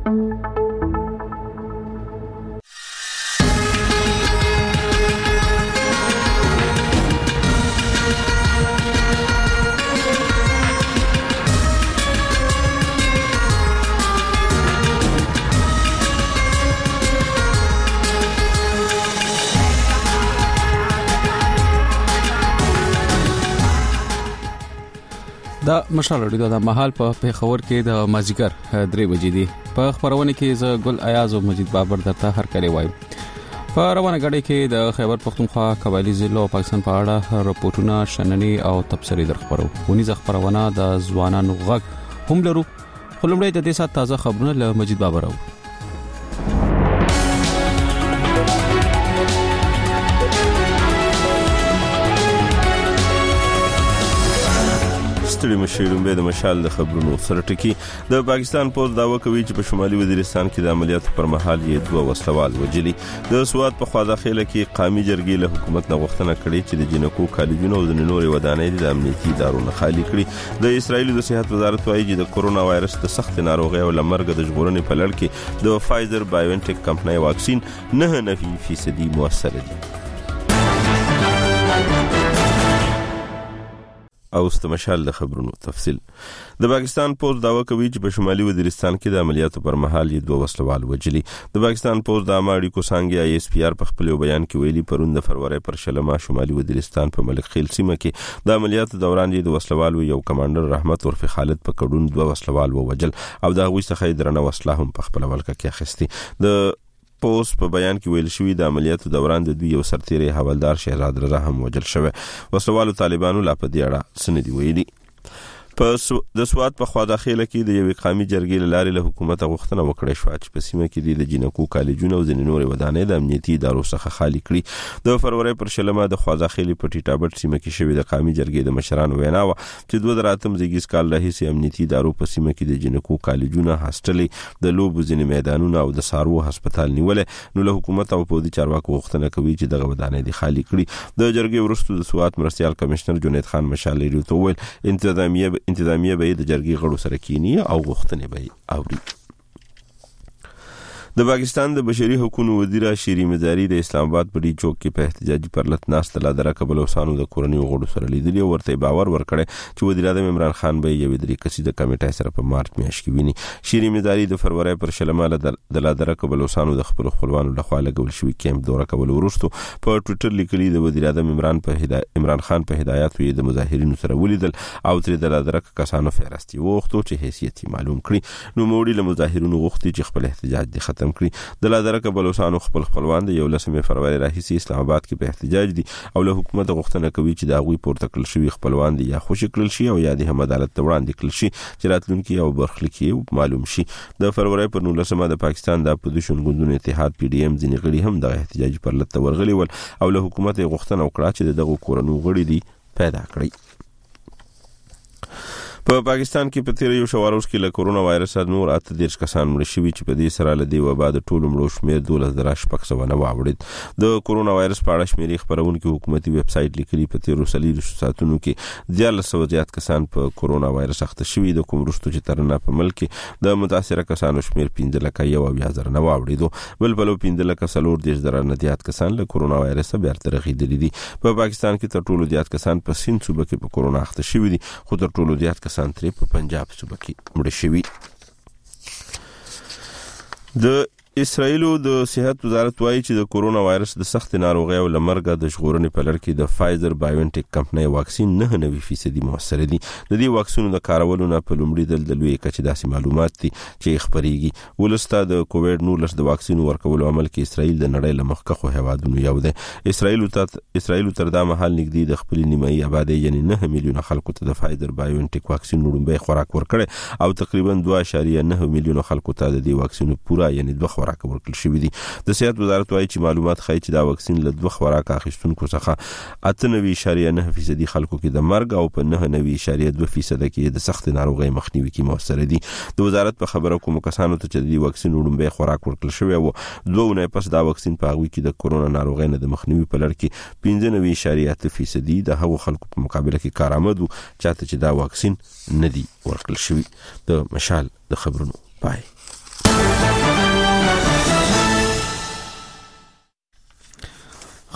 دا مشال اړیدو د محل په پیښور کې د مازیګر 3 بجې دي په خبرونه کې ز ګل ایاز او مجید بابر درته هر کله وایم په روانه غړي کې د خیبر پختونخوا قبایلی ضلع او پاکستان په اړه راپورټونه شننې او تبصرې درخبرو ونی ز خبرونه د ځوانانو غږ هم لرو خلمړې د دې سات تازه خبرونه له مجید بابر او ستړي مشرون به د مشال د خبرونو سره ټکی د پاکستان پوز داوا کوي چې په شمالي وزیرستان کې د عملیاتو پر مهال یې 2 وسلوال وجلي د سواد په خوا داخله کې قومي جرګې له حکومت نه غوښتنه کړې چې د جنکو کالجونو او د نورو ودانۍ د امنیتي ادارو نه خالي کړي د اسرایل د صحت وزارت وايي چې د کورونا وایرس د سخت ناروغي او لمرګ د ژغورنې په لړ کې د فایزر بایوانټیک کمپنۍ واکسین 99% موثر دي او استمشال د خبرونو تفصیل د پاکستان پوز داوا کوي چې په شمالي وزیرستان کې د عملیاتو پر مهال یې 2 وسلوال وجلي د پاکستان پوز د اماړي کو څنګه آی اس پی آر په خپل بیان کې ویلي پروند فروری پر شلمه شمالي وزیرستان په ملک خیل سیمه کې د عملیاتو دوران یې د وسلوال یو کمانډر رحمت ورفي خالد په کډون 2 وسلوال ووجل او دا غوښ څخه درنه وسله هم په خپل ولکه کې اخیستي د پوس په بیان کې ویل شوی د عملیاتو دوران د دوی یو سرتیری حوالدار شهزاد رضا هم وجل شوی وسوالو طالبانو لا په دې اړه سندي ویلي په د سواد په خوا داخله کې د یو قومي جرګې لارې له حکومت غوښتنه وکړې شو چې په سیمه کې د جنکو کالجونو او د نورو ودانۍ د امنیتي ادارو څخه خالي کړي د فروری پر شلمه د خوا داخلي په ټیټابټ سیمه کې شوی د قومي جرګې د مشرانو وینا و چې 2008 زیږیز کال راهیسې امنیتي ادارو په سیمه کې د جنکو کالجونو هاستلې د لوبو ځینې میدانونه او د سارو هسپتال نیولې نو له حکومت او پودي چارواکو غوښتنه کوي چې دغه ودانۍ د خالي کړي د جرګې ورستو د سواد مرستيال کمشنر جنید خان مشال لري ته ویل انتظامیه به د جرګې غړو سره کینی او غوښتنې به اوري د پاکستان د بشري حقوقو وزیر شيري مزاري د اسلام آباد په ډی چوک کې په احتجاجي پرلط ناست لا درکه بلوسانو د کورنۍ غړو سره لیدلي ورته باور ورکړي چې وزیر اعظم عمران خان به یو درې کسي د کمیټې سره په مارچ میاشت کې ویني شيري مزاري د فروری پر شلمه د لا درکه بلوسانو د خپل خپلوانو لخوا لګول شوی کیمپ دوره کول ورستو په ټوئیټر لیکلي د وزیر اعظم عمران خان په هدایت وی د مظاهرینو سره ولیدل او تر د لا درکه کسانو فهرستي وغوښتو چې حیثیت معلوم کړي نو موړي له مظاهرینو غوښتي چې خپل احتجاج د ختم کړي د لا درکه بلوچستان خپلوان د 11 فروری راهیسې اسلام آباد کې په احتجاج دي او له حکومت غوښتنه کوي چې دا غوي پورته کړل شوی خپلوان دي یا خوشی کړل شي او یا د هم عدالت وړاندې کړل شي چې راتلونکي او برخلیکي معلوم شي د فروری پر 19 د پاکستان د اپوزیشن ګوندونو اتحاد پی ډی ایم ځینې غړي هم د احتجاج پر لټ ورغلي ول او له حکومت غوښتنه وکړه چې دغه کورونو غړي دي پیدا کړي په پاکستان کې په تیر یو شواروس کې له کورونا وایرس نور 18 کسان مړ شوي چې په دې سره له دی وبا د ټولو مړو شمیر 12,609 واوړید د کورونا وایرس په اړه شمیرې خبرونکو حکومتي ویب سټ لیکلي په تیر وسلې ساعتونو کې 1400 زیات کسان په کورونا وایرس اخته شوي د کوم وروسته چې ترنه په ملک کې د متاثره کسانو شمیر 15,000 واوړیدو بل بل 15,000 زیات کسان له کورونا وایرس بیا ترغیدلي دي په پاکستان کې تر ټولو زیات کسان په سند صوبه کې په کورونا اخته شوي دي خو تر ټولو زیات سانتري په پنجاب صوبه کې مړ شوي د اسرائیل د صحت وزارت وايي چې د کورونا وایرس د سخت ناروغي او لمرګ د ژغورنې په لړ کې د فایزر بایوانټیک کمپنۍ واکسین 99% موثر دي د دې واکسینو د کارولو نه په لومړي ځل د لوی کچې داسې معلومات دي چې خبريږي ولسته د کووډ 19 د واکسین ورکولو عمل کې اسرائیل د نړۍ له مخکښو هیوادونو یو دی اسرائیل تر دا مهال نږدې د خپل نیمایي آبادی یعنی 9 میلیونه خلکو ته د فایزر بایوانټیک واکسین وړاندې خوراک ورکړي او تقریبا 2.9 میلیونه خلکو ته د دې واکسین پورا یعنی 2 خوراک ورکړل شوی دي د صحت وزارت وايي چې معلومات ښيي چې دا واکسین له 2 خوراک اخیستونکو څخه 98.9% خلکو کې د مرګ او په 99.2% کې د سخت ناروغي مخنیوي کې موثر دي د وزارت په خبرو کوم کسانو ته چې د واکسین وړاندې خوراک ورکړل شوی او 2 نه پس دا واکسین په هغه کې د کورونا ناروغي نه د مخنیوي په لړ کې 95.8% د هغو خلکو په مقابله کې کارآمد وو چې دا واکسین نه دی ورکړل شوی د مشال د خبرونو پای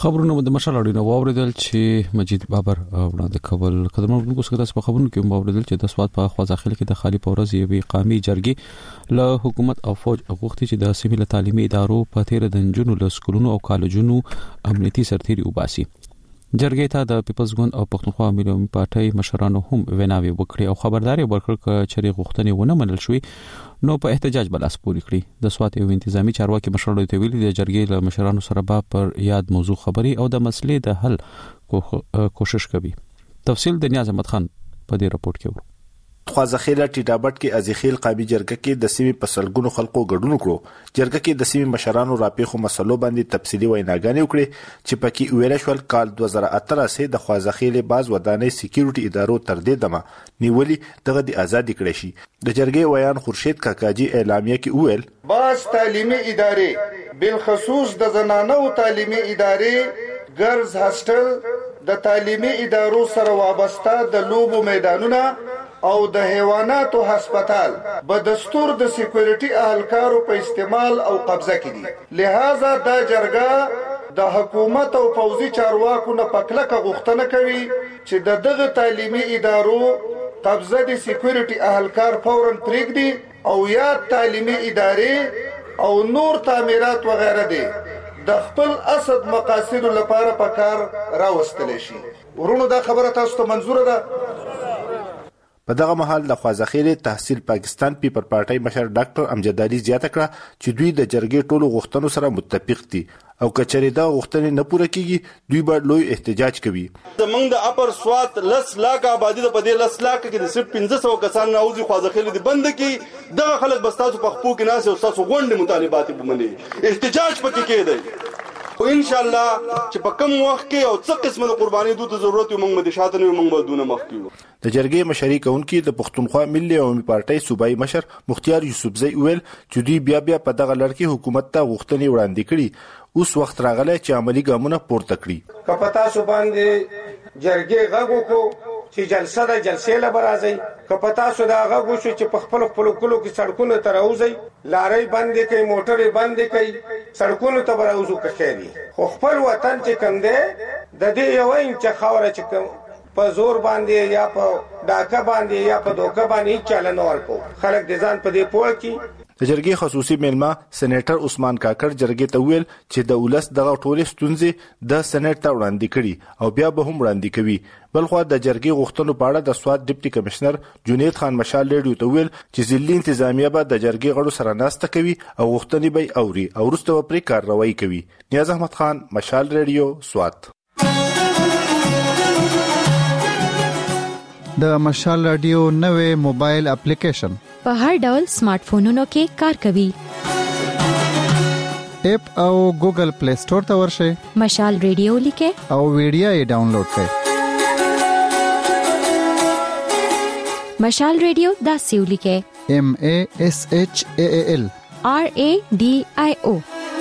خبرونه د مشال اړینو واوریدل چې مجید بابر وړاندې کول قدمونو کو څخه په خبرونو کې واوریدل چې د سواد په خوازاخیل کې د خالي پورز یوې قامي جرګې له حکومت او فوج غوښتي چې د سیمه تعلیمي ادارو په تیر د جنونو له سکولونو او کالجونو امنیتي سرتيري وباسي. جرګې ته د پیپلز ګوند او پښتونخوا ملي پارټي مشرانو هم ویناوي وکړي او خبرداري ورکړه چې غوښتنې ونه منل شوې نو په احتجاج بلاس پوری کړی. د سواد یو انتظامی چارواکي مشرانو ته ویلي د جرګې له مشرانو سره په یاد موضوع خبري او د مسلې د حل کوشش کوي. تفصیل د نیاز احمد خان په دې راپورټ کې ورو. خوازخیله ټیټابټ کې ازخیل قابي جرګه کې د سیمې پسلګونو خلکو ګډون کړو. جرګه کې د سیمې مشرانو راپېخو مسلو باندې تفصیلي ویناګانې وکړي چې پکې ویل شول کال 2018 د خوازخیله باز ودانۍ سکیورټي ادارو تر دې دمه نیولي دغه د آزادي کړی شي. د جرګې ویان خورشید کاکاجي اعلامیه کې ویل باز تعلیمي ادارې بالخصوص د زنانو تعلیمي ادارې ګرلز هاستل د تعلیمي ادارو سره وابسته د لوبو میدانونه او د حیواناتو هسپتال به دستور د سکیورټي اهلکارو په استعمال او قبضه کې دي. لہذا دا جرګه د حکومت او پوځي چارواکو نه پکلکه غوښتنه کوي چې د دغه تعلیمي ادارو قبضه د سکیورټي اهلکار فوراً پرېږدي او یا تعلیمي ادارې او نور تعمیرات وغیره دي د خپل اسد مقاصد لپاره پکار راوستل شي. ورونو دا خبره تاسو ته منظور ده؟ په دغه مهال د خوازخیل تحصیل پاکستان پیپل پارټي مشر ډاکټر امجد علي زیاته کړه چې دوی د جرګې ټولو غوښتنو سره متفق دي او کچېرې دا غوښتنې نه پوره کیږي دوی به لوی احتجاج کوي. زمونږ د اپر سوات لس لاک آبادی د پدې لس لاک کې د صرف 1500 کسان ناوځي خوازخیل دي بند کی دغه خلک بستاسو په خپل کې ناس او تاسو غونډه مطالبات بمني احتجاج پکې کېدی او ان شاء الله چې په کوم وخت کې او څه قسمه د قرباني دوی ته ضرورت وي موږ مده شاته نه موږ به دونه مخ کیو. د جرګې مشري کوونکي د پښتونخوا ملي عوامي پارټي صوبایي مشر مختیار یوسفزئی ویل چې دوی بیا په دغه لړ کې حکومت ته غوښتنې وړاندې کړي اوس وخت راغلی چې عملی ګامونه پورته کړي. کپتا سو باندې جرګې غږ وکړو چې جلسه د جلسې لپاره راځي کپتا سو دا غږ وشو چې په خپل کلو کې سړکونو ته راوځي لارې بندې کوي موټرې بندې کوي سړکونو ته راوځو کخېري خو خپل وطن چې کوم دی د دې یو انچ خاوره چې کوم په زور باندې یا په ډاکه باندې یا په دوکه باندې چلن ورکو خلک د ځان په دې پوه کې. د جرګې خصوصي میلمه سېنیټر عثمان کاکړ جرګې ته ویل چې د ولس دغه ټولې ستونزې د سېنیټ ته وړاندې کړي او بیا به هم وړاندې کوي. بلخو د جرګې غوښتنو په اړه د سواد ډیپټي کمشنر جنید خان مشال ریډیو ته ویل چې ځلې انتظامیه به د جرګې غړو سره ناسته کوي او غوښتنې به اوري او وروسته به پرې کارروایي کوي. نیاز احمد خان مشال ریډیو سواد. د مشال رادیو نوې موبایل اپلیکیشن په هر ډول سمارټ فونونو کې کار کوي. اپ او ګوګل پلی سٹور ته ورشئ مشال ریډیو لیکه او ویډیو یې ډاونلوډ کړئ. مشال ریډیو دا سیو لیکه MASHAAL RADIO.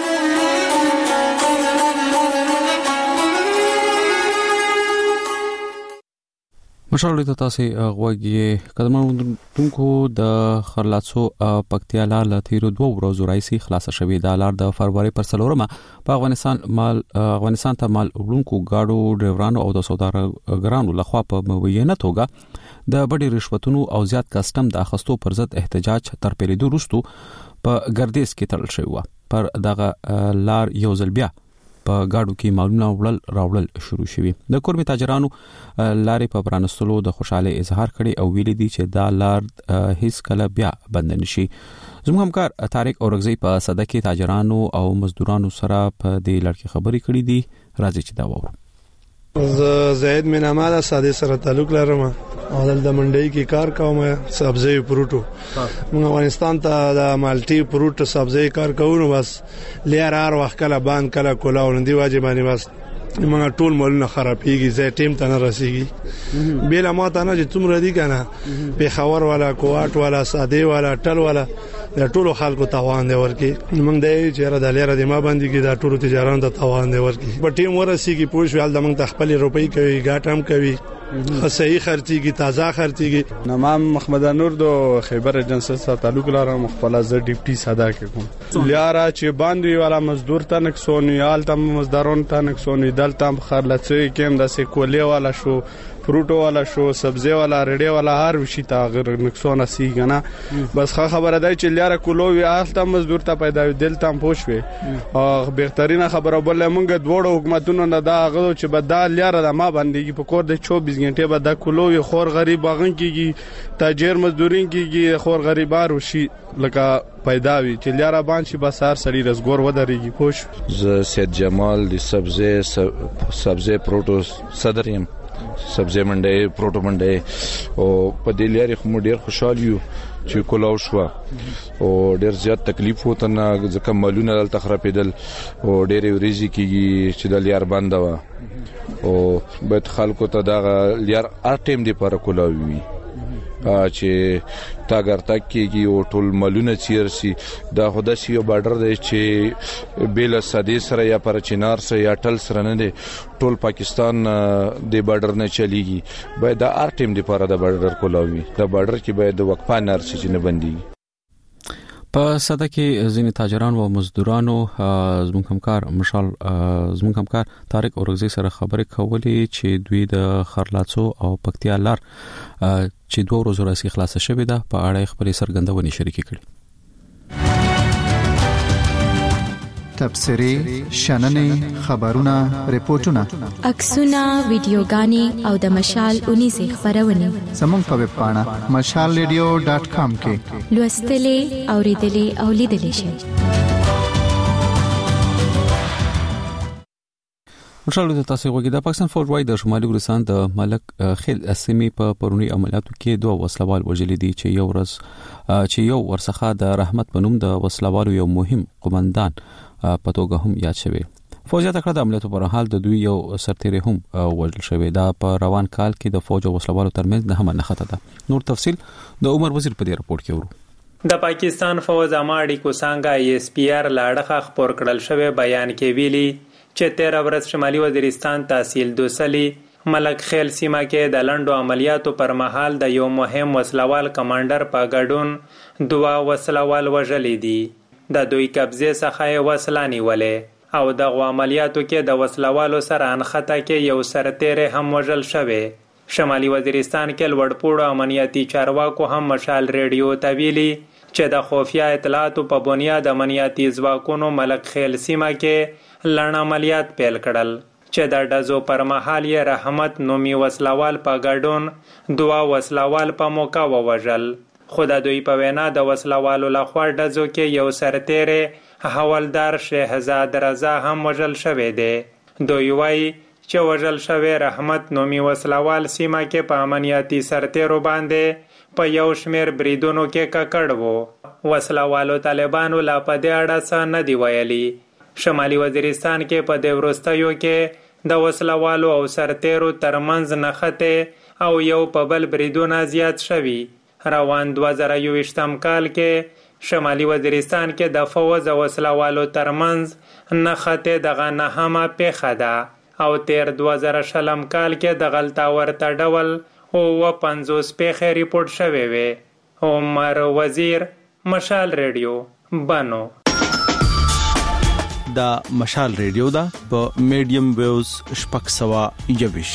مشال ته تاسو غوږی قدمونکو د خرلاڅو پکتیا لار له تیرو 2 ورځو راځي خلاص شوې د لار د فروری پر 4مه په افغانستان ته مال وړونکو گاډو ډرایورانو او د سوداګرانو لخوا په مبینه توګه د بډې رشوتونو او زیات کسټم د اخستو پر ضد احتجاج تر پیلېدو وروسته په ګردیز کې تړل شوی و. پر دغه لار یو ځل بیا په گاډو کې معلومه راوړل شروع شوی. د کورمي تاجرانو لارې په پرانستلو د خوشاله اظهار کړي او ویلي دي چې دا لار هیڅ کله بیا بند نشي. زموږ همکار طارق اورغزی په صده کې تاجرانو او مزدورانو سره په دې لړ کې خبرې کړې دي. راځي چې دا وورو. زید من اماده ساده سره تعلق لرم او د منډي کې کار کوم سبزی فروټو موږ افغانستان ته د مالټي فروټ سبزی کار کوو بس لیر هر وخت کله باند کله کولا ولندي واجبانی بس موږ ټول مولونه خرابېږي زه ټیم ته نه رسیږي بیل ما ته نه چې څومره دي کنه په خبر والا کوټ والا ساده والا ټل والا د ټولو خلکو توان دی ورکی موږ د چیرې د لیر د ما باندې کې د ټولو تجارانو ته توان دی ورکی په ټیم ورسیږي پوښ ویل د موږ خپل روپۍ کوي ګاټم کوي صحیح خرڅيږي تازه خرڅيږي. نام محمد نور دو خیبر ایجنسی سره تعلق لرم. خپل ز ډیپټي صدا کوم لیارا چې باندې والا مزدور ته نقصان یال تم مزدورون ته نقصان دل تم خرلڅي کېم د سیکولې والا شو فروټو والا شو سبزی والا رډي والا هر وشي تا غیر نقصان اسی کنه. بس خبره ده چې لیارا کولوي اصل تم مزدور ته پیدا دل تم پوښوي او بهترینه خبره بل مونږ دوړو حکومتونو نه دا غو چې بدال لیارا د ما باندې په کور د 24 غنټه به دا کولوي خور غریب باغن کیږي تاجر مزدورین کیږي خور غریبار وشي لکه پیدا وي چې لیارا باندې بسار سړي رزګور ودرېږي پوښ. ز سید جمال د سبزی پروتو صدر يم سبزی منډي پروتو منډي او په دې لاري خو ډیر خوشاله یو چې کولاو شو او ډیر زیات تکلیف وته نه ځکه مالونه دل تخرپیدل او ډیر وريزي کیږي چې د لیار بند و او به خلکو ته دا لیار ار ټیم دی پر کولاو وي چې تاګر تک کېږي او ټول مالونه چیرسي دا خدای شي یو بارډر دی چې بیل سدي سره یا پر چینار سره یا ټل سره نه دی ټول پاکستان د بارډر نه چلیږي باید دا ار ټیم دی پر د بارډر کولاوي دا بارډر کې باید د وقفه نرسي چې نه بندي. په صدا کې ځینې تاجران او مزدورانو زموږ همکار طارق اورغزي سره خبرې کولې چې دوی د خرلاڅو او پکتیا لار چې 2 ورځې راځي خلاص شوه ده په اړه خبرې سرګندونې شریکې کړې. تبصري شننې خبرونه ریپورتونه عکسونه ویډیوګانې او د مشال 19 خبرونه زموږ په ویب پاڼه mashalradio.com کې لوستلې اوریدلې او لیدلې شئ. مشال د تاسو وګړي د پاکستان فوج وايي د شمالي ګورستان د ملک خیل اسمي په پرونی عملیاتو کې 2 وسلوال وژل دي چې یو ورڅخه د رحمت بنوم د وسلوالو یو مهم قومندان په توګه هم یاد شوی. فوج ته کړه د عملیاتو پر حال د دوی یو سرتیری هم وژل شوی دا په روان کال کې د فوج او وسلوالو ترمنځ نه هم نه خطه ده. نور تفصيل د عمر وزیر په دې رپورت کې ورو. د پاکستان فوج اماړي کو څنګه ESPR لاړه خبر کړل شوی بیان کې ویلي چې 13 ورځ شمالي وزیرستان تحصیل دوسلی ملک خیل سیمه کې د لندو عملیاتو پر مهال د یو مهم وسلوال کمانډر په ګډون 2 وسلوال وژلې دي. د دوی قبضه څخه وسلانی ولې او د عملیاتو کې د وسلوالو سره انخته کې یو سرتیری هم وژل شوی. شمالي وزیرستان کې لوړپوړو امنیتي چارواکو هم مشال ریډیو ته ویلي چې د خفیه اطلاعاتو په بنیاد امنیتي ځواکونو ملک خیل سیمه کې لړن عملیات پیل کړل چې د ډزو پر مهال یې رحمت نومي وسلوال په ګډون 2 وسلوال په موقع ووژل. خو د دوی په وینا د وسلوالو لخوا ډزو کې یو سرتیری حوالدار شهزاد رضا هم وژل شوی دی. دوی وایي چې وژل شوی رحمت نومي وسلوال سیمه کې په امنیتي سرتیرو باندې په یو شمیر بریدونو کې ککړ وو. وسلوالو طالبانو لا په دې اړه څه نه دی ویلي. شمالي وزیرستان کې په دې وروستیو کې د وسلوالو او سرتیرو ترمنځ نښتې او یو په بل بریدونه زیات شوي. روان 2021 کال کې شمالي وزیرستان کې د فوج او وسلوالو ترمنځ نښتې دغه نهمه پیښه ده او تیر 2020 کال کې د غلطه ورته ډول او 50 پیښې ریپورت شوې وې. عمر وزیر مشال ریډیو بانو. دا مشال ریډیو دا په میډیم ویوز شپږ سوا یوش.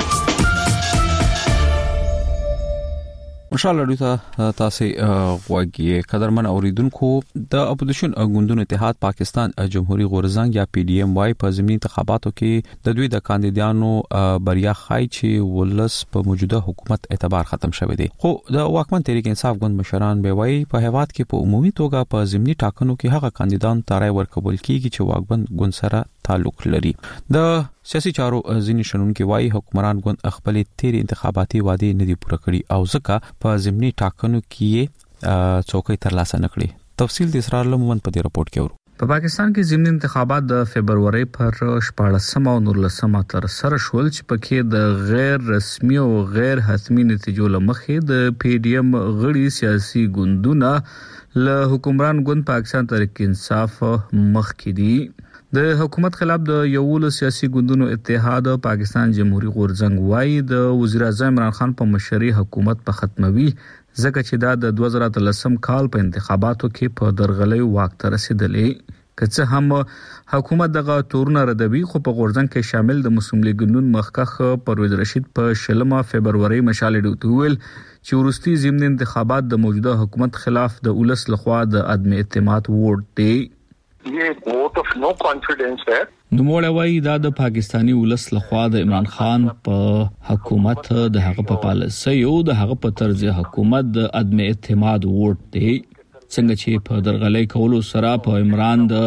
مشال ریډیو تاسو غواګي قدرمن اوریدونکو د اپوزیشن غوندونو اتحاد پاکستان جمهوریت غورزنګ یا PDM وايي په ضمني انتخاباتو کې د دوی د کاندیدانو بریا خای چې ولس په موجوده حکومت اعتبار ختم شوی دی. خو د واکمن تحریک انصاف غوند مشران به وايي په هیواد کې په عمومي توګه په ضمني ټاکنو کې هغه کاندیدان ترای ورکول کیږي چې واکمن غوند سره تعلق لري. د سیاسي چارو ځینې شنونکو وايي حکمران غوند خپل تیر انتخاباتي وعده نه دی پوره کړی او ځکه په ضمني ټاکنو کې څوکۍ ترلاسه نکړي. تفصیل د اسرار لمن په دې رپورت کې ورو. په پاکستان کې ضمني انتخابات د فبرवरी پر 14 او 19 تر سره شول چې پکې د غیر رسمي او غیر حتمی نتیجو لمخې د PDM غړي سیاسي ګوندونه له حکمران ګوند پاکستان تحریک انصاف مخ کې دي. د حکومت خلاف د یوولو سیاسي ګوندونو اتحاد پاکستان جمهوریت غورځنګ وايي د وزیر اعظم عمران خان په مشرۍ حکومت په ختموي ځکه چې دا د 2013 کال په انتخاباتو کې په درغلۍ واک ته رسیدلې. که هم حکومت دغه تورونه ردوي خو په غورځنګ کې شامل د مسلم لیگ ګوند مخکخ پرویز رشید په 16 فبرवरी مشال ډوتول چې ورستي ضمن انتخابات د موجوده حکومت خلاف د اولس لخوا د عدم اعتماد ووټ دی. یہ ووٹ آف نو کانفیډنس ہے. نو موړوي دا د پاکستانی ولس لخوا د عمران خان په حکومت د هغه په پالیسي او د هغه په طرز حکومت د عدم اعتماد ووټ دی. څنګه چې په درغلۍ کولو سره په عمران د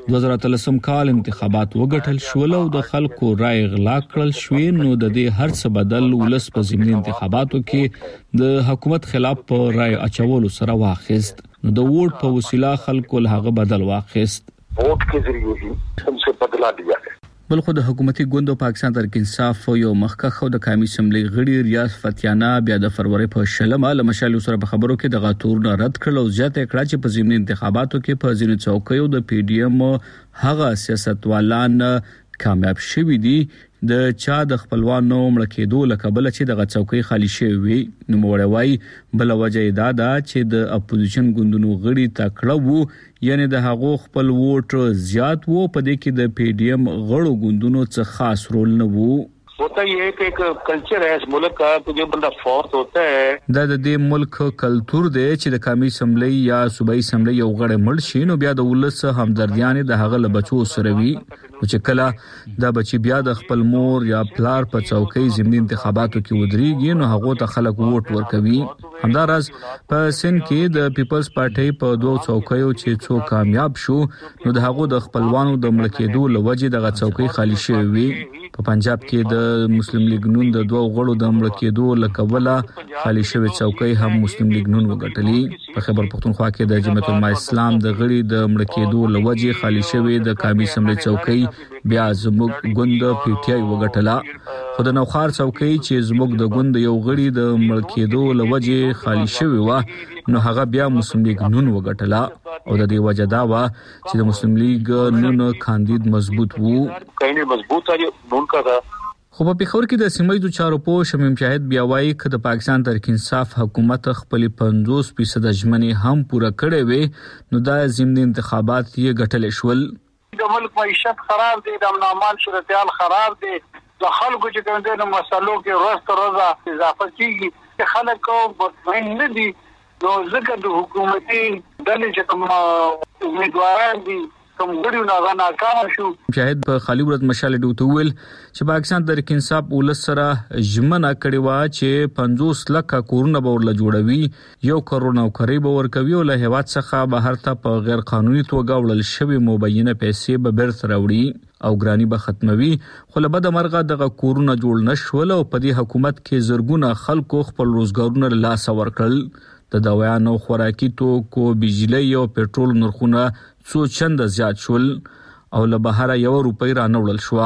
2013 کال انتخابات وګټل شول او د خلکو رائے غلا کړل شوې نو د دې هر څه بدل ولس په ضمني انتخاباتو کې د حکومت خلاف په رائے اچولو سره واخیست. نو د ووټ په وسیله خلکو له هغه بدل واخیست. ووٹ کے ذریعے ہی ان سے بدلا دیا ہے. بل خو د حکومتي ګوند پاکستان تحریک انصاف یو مخکخ د قومي اسمبلی غړي ریاض فتیانا بیا د فروری په 16 ل مشال سره په خبرو کې د غاتورن رد کړل او ځکه کړه چې په ضمن انتخاباتو کې په ځینو چوکیو د پی ډی ایم هغه سیاستوالان کامیاب شوي دي د چا د خپلوانو مړ کېدو لکبل چې د چوکۍ خالی شوی وي. نو موړوي بل وجه دا چې د اپوزیشن ګوندونو غړي تکړه وو یعنی د هغو خپل ووټ زیات وو په دې کې د پی ډی ایم غړو ګوندونو څخه خاص رول نه وو. होता ये है कि एक कल्चर है इस मुल्क का कि जो बंदा फौत होता है د دې ملک کلچر دی چې د قومي اسمبلی یا صوبایي اسمبلی یو غړی مړ شي نو بیا د ولس همدردیانه د هغه لبچو سره وي چې کله دا بچي بیا د خپل مور یا پلار په چوکۍ ضمني انتخاباتو کې ودرېږي نو هغه ته خلک ووټ ورکوي. همدارس په سن کې د پیپلز پارټي په دوه چوکیو چې څو کامیاب شو نو د هغه د خپلوانو د مړ کېدو لوجه دغه چوکۍ خالی شوی وي. په پنجاب کې د مسلم لیگ نون د دوه غړو د مړ کېدو لکوله خالی شوی چوکۍ هم مسلم لیگ نون وګټلې. په خیبر پختونخوا کې د جمعیت العلماء اسلام د غړي د مړ کېدو لوجه خالی شوی د قومي اسمبلی چوکۍ بیا زموږ ګوند پی ټی آی وګټله. خو د نوخار چوکۍ چې زموږ د ګوند یو غړي د مړ کېدو لوجه خالی شوی و نو هغه بیا مسلم لیگ نون وګټله او د دې وجه دا و چې د مسلم لیگ نون کاندید مضبوط وو. کینه مضبوط ہے نون کا دا. خو په پیښور کې د سیمایي چارو په شمیم شاهد بیا وایي چې د پاکستان تحریک انصاف حکومت خپل 50% ژمنې هم پوره کړې وي نو دا ضمني انتخابات یې ګټل شول. د ملک معیشت خراب دي، د امن امان صورتحال خراب دي، د خلکو چې کوم د مسلو کې روز تر روزه اضافه کیږي، خلک مطمئن نه دي نو ځکه د حکومتي ډلې چې کوم امیدواران دي کوم غړي نه ناکام شو. شاهد په خالي ورځ مشال ډوتول چې پاکستان تحریک انصاف ولس سره ژمنه کړې و چې 50 لک کورونه به ورله جوړوي، 1 کروڑ نوکری به ورکوي او له هیواد څخه بهر ته په غیر قانوني توګه وړل شوی مبینه پیسې به بیرته راوړي او ګرانی به ختموي. خو له بده مرغه دغه کورونه جوړ نشول او په دې حکومت کې زرګونه خلکو خپل روزګارونه له لاسه ورکړل. د دوايانو خوراکي توکو بجلی او پېټرول نرخونه څو چند زیات شول او له بهره 1 روپۍ رانوړل شو.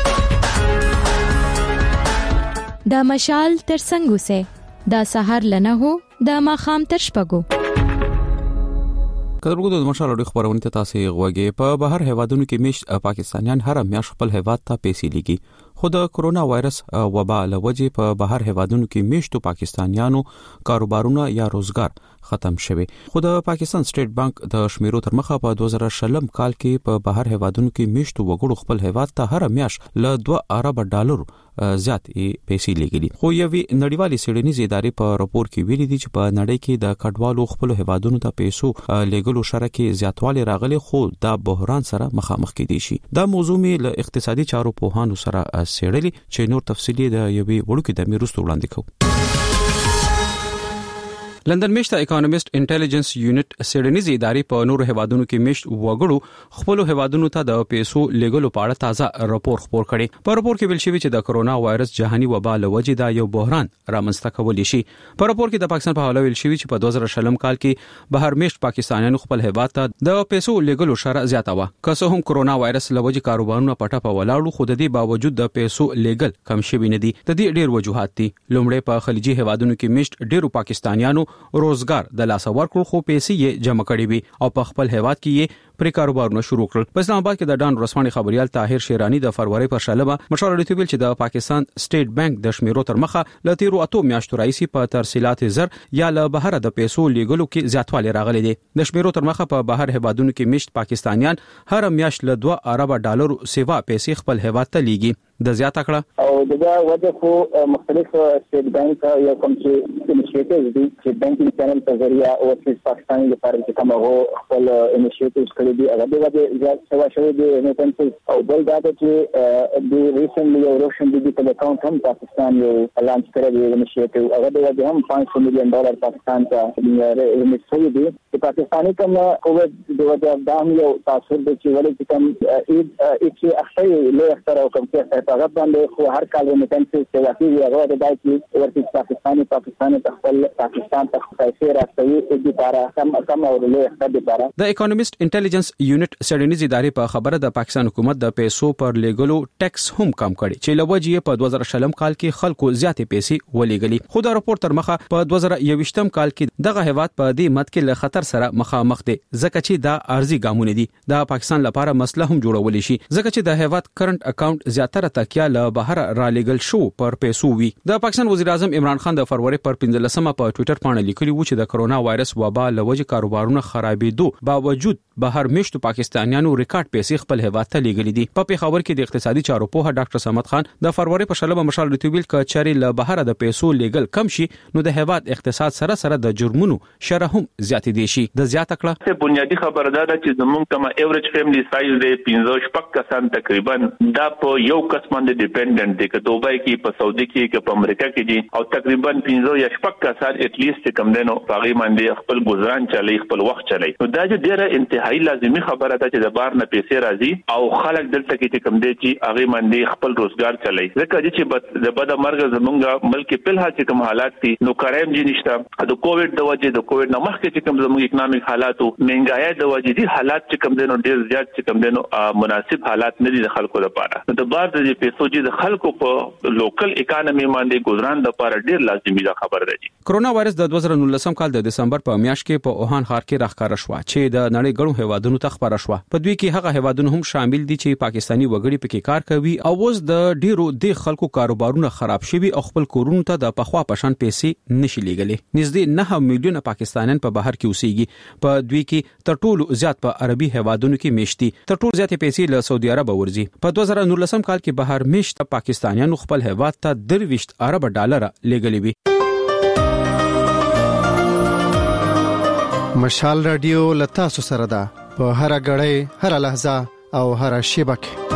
دا مشال تر څنګه سه دا سحر لنه هو دا ماخام تر شپګو کله ورغلو د مشال اړه خبرونه ته تاسو غوږی په بهر هیوادونو کې میشت پاکستانیان هر میاش خپل هیواد ته پیسې لګي. خو د کورونا وایرس وبا له وجې په بهر هیوادونو کې میشتو پاکستانیانو کاروبارونه یا روزګار ختم شوه. خو د پاکستان سټیټ بانک د شمیرو تر مخه په 2020 کال کې په بهر هیوادونو کې میشتو وګړو خپل هیواد ته هر میاش له 2 ارب ډالر زیات پیسې لګیدي. خو یوې نړیوالې سیډنیز ادارې په راپور کې ویلي دي چې په نړۍ کې د کډوالو خپل هیوادونو ته پیسو لګولو شرکې زیاتوالی راغلي خو دا بحران سره مخامخ کېدي شي. دا موضوع مې له اقتصادي چارو پوهانو سره سیړلې چې نور تفصیلی د یوې وړوکې د میروستو وړاندې کوو. لندن میشته اکانومیست انټيليجنس یونټ سیډنیز ادارې په نور هیوادونو کې میشت وګړو خپل هیوادونو ته د پیسو لګولو په اړه تازه راپور خپور کړي. په راپور کې ویل شوی چې د کرونا وایرس جهاني وبا له وجې دا یو بحران رامنځته کولی شي. په راپور کې د پاکستان په حواله ویل شوی چې په 2020 کال کې بهر میشت پاکستانیانو خپل هیواد ته د پیسو لګولو شرط زیاته و. که څه هم کرونا وایرس له وجې کاروبارونه پټه په ولاړو خو د دې باوجود د پیسو لګل کم شوی نه دي. د دې ډېر وجوهات دي. لومړی په خلیجي هیوادونو کې میشت ډېرو پاکستانیانو روزګار د لاس ورکړو خو پیسې یې جمع کړې وي او په خپل هیواد کې یې پرې کاروبارونه شروع کړل. په اسلام آباد کې د ډان رسماني خبريال طاهر شیرانی د فروری پر شلمه مشر لري چې د پاکستان سټیټ بانک د شمیرو تر مخه ل تیرو 8 میاشتو راځي په ترسیلات زر یا له بهر د پیسو لیګلو کې زیاتوالی راغلي دي. د شمیرو تر مخه په بهر هیوادونو کې مشت پاکستانیان هر میاشت له 2 ارب ډالر سیوا پیسې خپل هیواد ته لیږي. د زیاته کړه او دغه وجه خو مختلف سټیټ بانک یو کوم چې انیشیټیوز دي چې بانکینګ چینل په ذریعہ او چې پاکستان لپاره چې کوم هغه خپل انیشیټیوز کړی دي هغه د وجه زیات سوا شوی دي ریمیټنس او بل دا چې د ریسنټلی یو روشن دي په اکاونټ هم پاکستان یو لانچ کړی دی انیشیټیو هغه د وجه هم $500 مليون پاکستان ته ریمیټ شوی دي چې پاکستاني کوم کووډ د وجه دا هم یو تاثیر دی چې ولې چې کوم چې اخته له اختر او کوم څه هغه باندې خو هر کال ریمیټنس چې واقعي هغه د دای چې ورته پاکستان ته خپل پاکستان ته پیسې راځي د لپاره کم او له اختر لپاره. د اکونومیست انټيليجنس یونټ سټډینیز ادارې په خبره د پاکستان حکومت د پیسو پر لیګلو ټیکس هم کم کړي چې لوجې په 2020 کال کې خلکو زیاتې پیسې ولېګلي. خو دا راپور تر مخه په 2021 کال کې دغه هیواد په دې مد کې له خطر سره مخامخ دي ځکه چې دا ارزي ګامونه دي. دا پاکستان لپاره مسله هم جوړول شي ځکه چې د هیواد کرنٹ اکاونټ زیاتره تکیه له بهر را لېګل شو پر پیسو وی. د پاکستان وزیر اعظم عمران خان د فروری پر 15مه په ټوئیټر باندې لیکلی و چې د کرونا وایرس وبا لوجې کاروبارونه خرابېدو باوجود بهر میشتو پاکستانیانو ریکارډ پیسې خپل هیواد ته لیږلي دي. په پیښور کې د اقتصادي چارو پوهه ډاکټر صمد خان د فروری په شلمه مشال رتوبیل ک چاري له بهر د پیسو لیږل کم شي نو د هیواد اقتصاد سره د جرمونو شرح هم زیاتې دي شي. د زیاته کړه بنیادی خبردار چې زموږ کوم ایوریج فیملی سایز دی 15 کسان تقریبا دا په یو کس باندې ډیپندنت دي که دوبای کې په سعودي کې که په امریکا کې دي او تقریبا 15 یا 16 کسان ات لیست کم دنو باغی باندې خپل گزاران چلی خپل وخت چلی. نو دا چې ډیره انتهایی لازمی خبره ده چې د بار نه پیسې راځي او خلک دلته کې کم دي چې هغه باندې خپل روزګار چلی. ځکه چې د بد مرګ زمونږ ملک په لحاظ چې کوم حالات دي نو کرایم جي نشته د کووډ د وجې د کووډ نه مخکې چې کوم زموږ اکونومیک حالات او مهنګای د وجې دي حالات چې کوم دنو ډیر زیات چې کوم دنو مناسب حالات نه دي د خلکو لپاره. نو د بار د پیسو چې د خلکو په لوکل اکانومي باندې گزاران لپاره ډیر لازمي ده خبره ده. کرونا وایرس د 2019 کال د دسمبر په میاشت کې په اوهان ښار کې راښکاره شو چې د نړۍ ګڼو هیوادونو ته خبره شو. په دوی کې هغه هیوادونه هم شامل دي چې پاکستانی وګړي پکې کار کوي او اوس د ډیرو د خلکو کاروبارونه خراب شوي او خپل کورونو ته د پخوا پشان پیسې نشي لیږلي. نږدې 9 میلیونه پاکستانیان په بهر کې اوسېږي. په دوی کې تر ټولو زیات په عربي هیوادونو کې میشتي. تر ټولو زیات پیسې له سعودي عرب ورځي. په 2019 کال کې بهر میشت پاکستانیانو خپل هیواد ته 23 ارب ډالر لیږلي وي. مشال رادیو لتا سره ده په هر غړې هر لحظه او هر شیبه کې.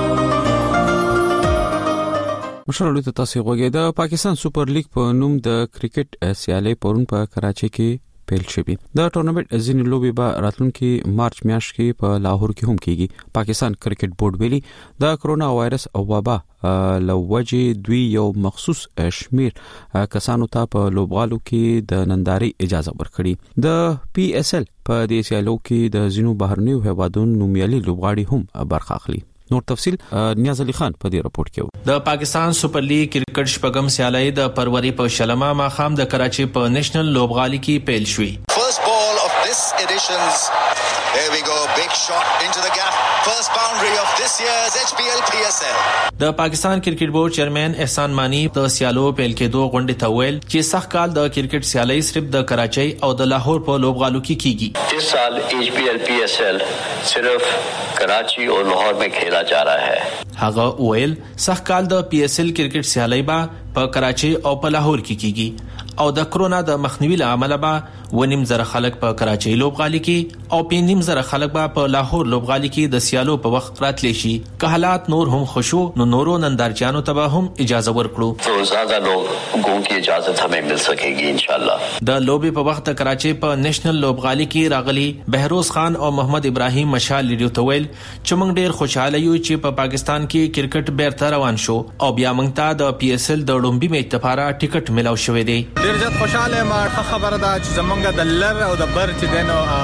مشال رادیو تاسو غوږی د پاکستان سپر لیګ په نوم د کرکټ سیالي پرون په کراچي کې پیل شوی. د ټورنمنت ځینې لوبي به راتلونکي مارچ میاشت کې په لاهور کې هم کیږي. پاکستان کرکټ بورډ ویلي د کرونا وایرس او وبا لوجې دوی یو مخصوص شمیر کسانو ته په لوبغالو کې د ننداري اجازه ورکړي. د پی اس ال په دې سیالو کې د زینو بهرنیو هیوادونو نومیالي لوبغاړي هم برخه اخلي. نور تفصيل نیاز علي خان په دې راپورټ کې و. د پاکستان سپر لیګ کرکټ شپږم سیالي د فروری په شلمه ماخام د کراچي په نېشنل لوبغالي کې پیل شوې. First ball of this edition's, there we go, big shot into the gap, first boundary of this year's HPL PSL. د پاکستان کرکټ بورډ چیرمن احسان مانی د سیالو پیل کې دوه غونډې ته ویل چې سخت کال د کرکټ سیالي صرف د کراچي او د لاهور په لوبغالو کې کیږي. इस साल HPL PSL सिर्फ कराची और लाहौर में खेला जा रहा है. هغه ویل سخت کال د پی اس ال کرکټ سیالي به په کراچي او په لاهور کې کیږي او د کرونا د مخنیوي لامل به ونیم زره خلک په کراچي لوبغالي کې او پینیم زره خلک به په لاهور لوبغالي کې د سیالو په وخت راتلی شي. که حالات نور هم خوشو نو نورو نندارچیانو ته به هم اجازه ورکړو. تو زیاده لوگوں کی اجازت ہمیں مل سکے گی انشاءاللہ. د لوبي په وخت کراچي په نېشنل لوبغالي کې راغلي بهروز خان او محمد ابراهيم مشال لیډیو تویل چې موږ ډیر خوشاله یو چې په پاکستان کې کرکټ بیرته روان شو او بیا موږ ته د پی اس ال د لومبي میچ لپاره ټیکټ ملاو شوی دی. ډیر زیات خوشاله ما خبره ده چې زمونږ د لر او د بر چې دینو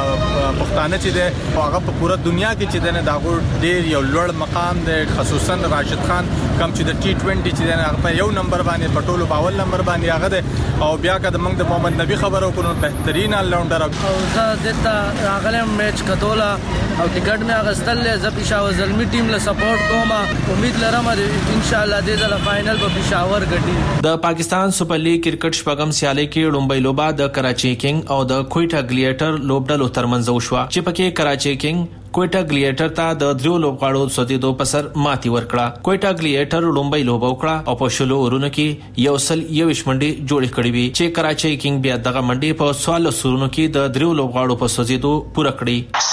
پښتانه چې دی هغه په پوره دنیا کې چې دی دا ډېر یو لوړ مقام دی، خصوصا راشد خان کوم چې د T20 چې دی هغه په یو نمبر باندې په ټولو په اول نمبر باندې هغه دی. او بیا که د موږ د محمد نبی خبرو کوو بهترین آلراونډر او زه دته راغلم میچ کتولا او ټیکټ مې اغستل زه پېښور زلمی ټیم له سپورټ کوم، امید لرم ان شاء الله دې ځل فائنل په پېښور ګټي. د پاکستان سپر لیګ کرکټ شپږم سیالي کې لومړی لوبه د کراچي کینګ او د کویټا ګلیټر لوبډلو ترمنځ وشوه چې پکې کراچي کینګ کویټا ګلیټر ته د دریو لوبغاړو سودیدو په سر ماتي ورکړه. کویټا ګلیټر لومړی لوبه وکړه او په شلو اورونو کې یو سل 21 منډي جوړې کړې وي چې کراچي کینګ بیا دغه منډي په 14 سورونو کې د دریو لوبغاړو په سودیدو پوره کړې.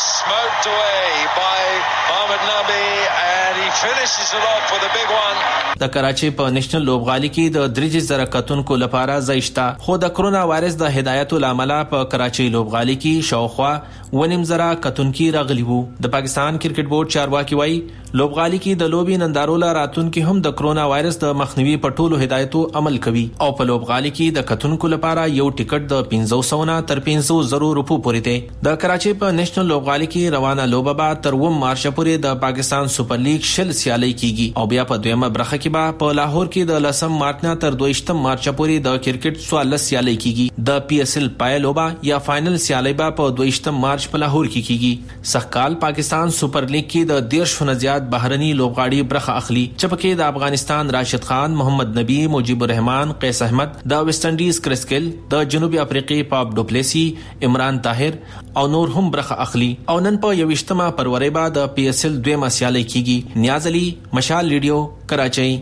د کراچي په نېشنل لوبغالي کې د 3000 کتونکو لپاره ځایشته، خو د کرونا وایرس د هدایتو لامل په کراچي لوبغالي کې شاوخوا 1.5 کتونکي راغلي وو. د پاکستان کرکټ بورډ چارواکي وایي لوبغالي کې د لوبي نندارو راتونکو هم د کرونا وایرس د مخنیوي په ټولو هدایتو عمل کوي او په لوبغالي کې د کتونکو لپاره یو ټیکټ د 500 نه تر 500 روپو پورې دی. د کراچي په نېشنل لوبغالي کې روانه لوبه به تر 9 مارچ پورې د پاکستان سپر لیګ شل سیالي کیږي او بیا په دویمه برخه کې به په لاهور کې د 10 مارچ نه تر 22 مارچ پورې د کرکټ 14 سیالي کیږي. د PSL پای لوبه یا فائنل سیالي به په 22 مارچ په لاهور کې کیږي. سخکال پاکستان سپر لیګ کې د 150 زیات بهرني لوبغاړي برخه اخلي چې پکې د افغانستان راشد خان، محمد نبی، مجيب الرحمن، قیس احمد، د ویسټ انډیز کرسکل، د جنوبي افریقې پاپ ډوپلیسی، عمران طاهر او نور هم برخه اخلي. او نن په 21 فروری به د PSL دویمه سیالي کیږي. نیاز علي، مشال ریډیو، کراچۍ.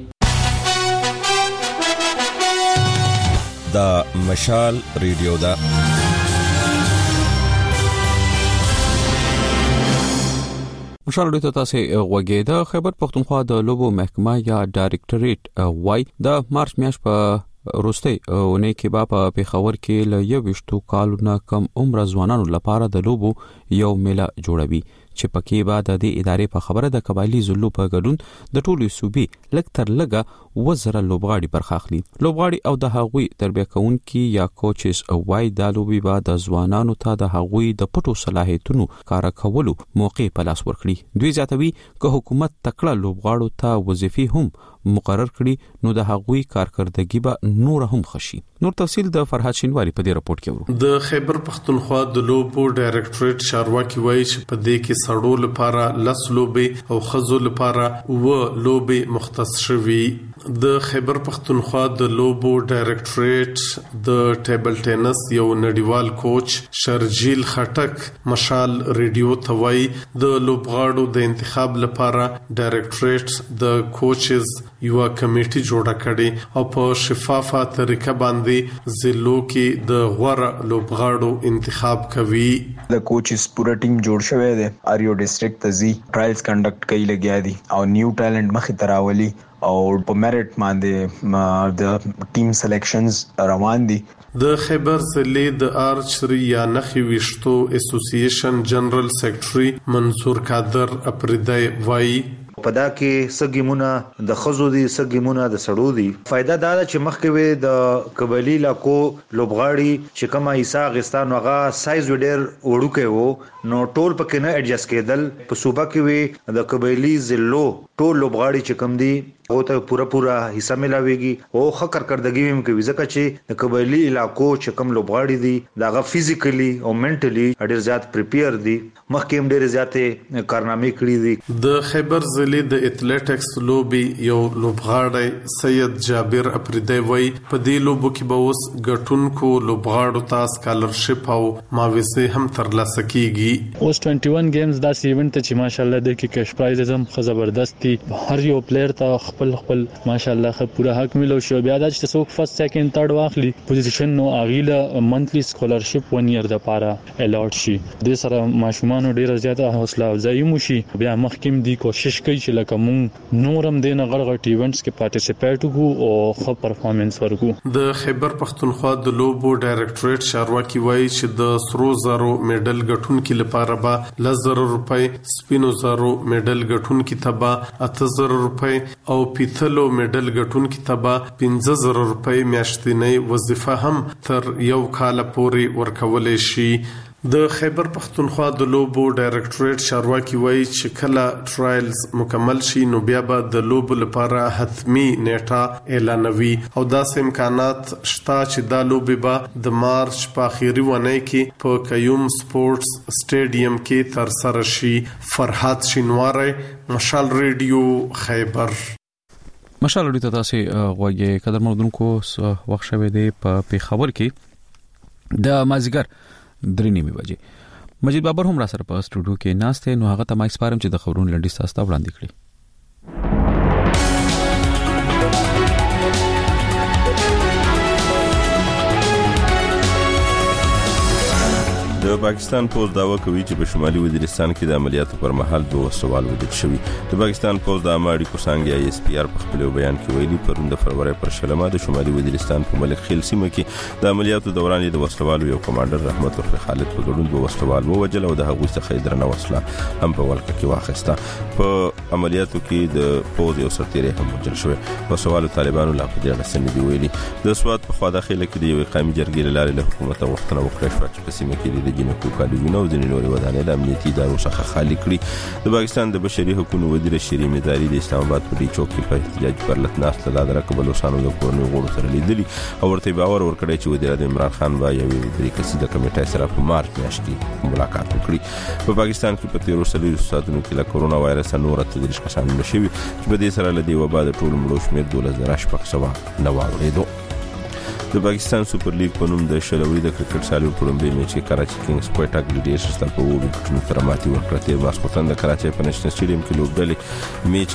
دا مشال ریډیو دا مشال ریډیو تاسو غوږی د خیبر پختونخوا د لوبو محکمه یا ډایریکټریټ وای د مارچ میاشت په روستي اونۍ کې په پیښور کې ل 21 کالونو کم عمر ځوانانو لپاره د لوبو یو میله جوړوي چې پکې به د دې ادارې په خبره د قبایلی زلو په ګډون د ټولو صوبې لکتر لګه وزره لوبغاړي برخه اخلي. لوبغاړي او د هغوی تربیه کوونکي یا کوچز او وای د لوبي به د ځوانانو ته د هغوی د پټو صلاحیتونو کار کولو موقع په لاس ورکړي. دوی زیاتوي که حکومت تکړه لوبغاړو ته وظیفې هم مقرر کړي نو د هغوی کارکردګي به نور هم خشي. نور تفصیل د فرحات شینواری په دې راپورټ کې ورو. د خیبر پختونخوا د لوبو ډایریکټریټ چارواکي وایي چې په دې کې سړو لپاره لس لوبې او خزو لپاره و لوبې مختص شوي. د خیبر پختونخوا د لوبو ډایریکټریټ د ټیبل ټینس یو نړیوال کوچ شرجیل خټک مشال ریډیو ته وایي د لوبغاړو د انتخاب لپاره ډایریکټریټ د کوچز یو کمیټي جوړه کړي او په شفافه طریقه باندې زلو کې د غوړه لوبغاړو انتخاب کوي. د کوچز پورا ټیم جوړ شوی دی، اریو ډیسټریکټ ته ځي، ټرایلز کنډکټ کوي لګیا دي او نیو ټالنت مخې تراولي او په میرټ باندې د ټیم سلیکشنز روان دي. د خیبر ضلع د آرچری یا نخي وشتو اسوسییشن جنرال سیکریټري منصور قادر اپریدای وایي پدا کې سګیمونه د خزو دي، سګیمونه د سړو دي. فائدہ دا ده چې مخکې وي د قبایلی علاقو لوبغاړي چې کومه حصہ غستان وغه سایز وډیر وړوکې وو نو ټول پکې نه اډجسټ کېدل. په صوبه کې وي د قبایلی ضلعو ټول لوبغاړي چې کم دي او ته پورا حصہ ملاويږي او خکر کردګي هم کوي ځکه چې د قبایلی علاقو چې کم لوبغاړي دي داغه فزیکلی او منټلی ډېر زیات پریپیر دي، مخکې هم ډېر زیاتې کارنامې کړې دي. د خیبر ضلع د اتلیټکس لوبي یو لوبغاړی سید جابر اپریدی وایي په دې لوبو کې به اوس ګټونکو لوبغاړو ته سکالرشپ او معاوضه هم ترلاسه کیږي. اوس 21 گیمز دا ایونت چې ماشاءالله د کې کیش پرایز هم زبردست دي، هر یو پلیئر ته خپل ماشاءالله پورا حق ملو شو. بیا دا چې څوک فرست سیکنډ تھرد واخلي پوزیشن نو اغیله منتلی سکالرشپ 1 ایئر د پاره الاټ شي. د سره ماشومان ډیره زیاته حوصله افزایی موشي. بیا مخکیم دی کوشش کوي چې لکه مونږ نورم دینه غړغړ ایونټس کې پارټیسیپیټ وکړو او ښه پرفارمنس ورکړو. د خیبر پختونخوا د لوبو ډایریکټریټ چارواکي وایي چې د سرو زرو میډل ګټونکو لپاره به 10,000 روپۍ، سپینو زرو میډل ګټونکو ته به 8,000 روپۍ او پیتلو میډل ګټونکو ته به 15,000 روپۍ میاشتنی وظیفه هم تر یو کال پورې ورکول شي. د خیبر پختونخوا د لوبو ډایرکټریټ چارواکي وایي چې کله ټرایلز مکمل شي نو بیا به د لوبو لپاره حتمی نیټه اعلانوي او داسې امکانات شته چې دا لوبي به د مارچ په اخیری ونه کې په قیوم سپورتس سټیډیم کې تر سره شي. فرحات شینواری، مشال ریډیو، خیبر. مشال ریډیو ته تاسو غوږی قدر مردونکو وخت شوه دی په پیښور کې د مازیګر 3:30 بجې. مجید بابر هم را سره په سټوډیو کې ناشته، نو هغه ته مایک سپارم چې د خبرونو لنډیز تاسو ته وړاندې کړي. د پاکستان پوز داوا کوي چې په شمالي وزیرستان کې د عملیاتو پر مهال 2 وسوال وجود شوی. د پاکستان پوز د اماړي کوسانګي SPR په خپل بیان کې ویلي پرون د فروری پر شلمه د شمالي وزیرستان په ملک خیل سیمه کې د عملیاتو دوران د وسوالو یو کمانډر رحمت الله خالد په ګډون 2 وسوال ووجل او د هغوی څخه درنه وسله هم په ولکه کې واخیسته. په عملیاتو کې د پوز یو سرتیری هم وجل شوی. وسوالو طالبانو لا په دې اړه سند دی ویلي. د سواد په خوا داخله کې د یو قومي جرګې لارې له حکومت غوښتنه وکړه چې په سیمه کې د جنکو کالیونو د نوري ودانې د امنیتي ادارو څخه خالی کړي. د پاکستان د بشري حقوقو وزیر شری مزاری د اسلام آباد په چوک کې په احتجاج پر لټناست لادر کبلوسانو د کورنۍ غړو سره لیدلي او ورته باور ورکړی چې وزیر اعظم عمران خان با یو درې کسي د کمیټې سره په مارچ میاشت کې ملاقات وکړي. په پاکستان کې په 13 ساعتونو کې له کورونا وایرس نور 33 کسان نشوي چې په دې سره له دې وبا د ټول مړو شمېر 12,800 نه واوړېدو. د پاکستان سپر لیګ په نوم د شلوي د کرکټ سالو په لومړي میچ کې کراچي کینګز کوټا ګلیډیټرز ته په 2 وکټونو سره ماتې ورکړه. تیر ماسپښین د کراچي په نېشنل سټیډیم کې لوبډلې میچ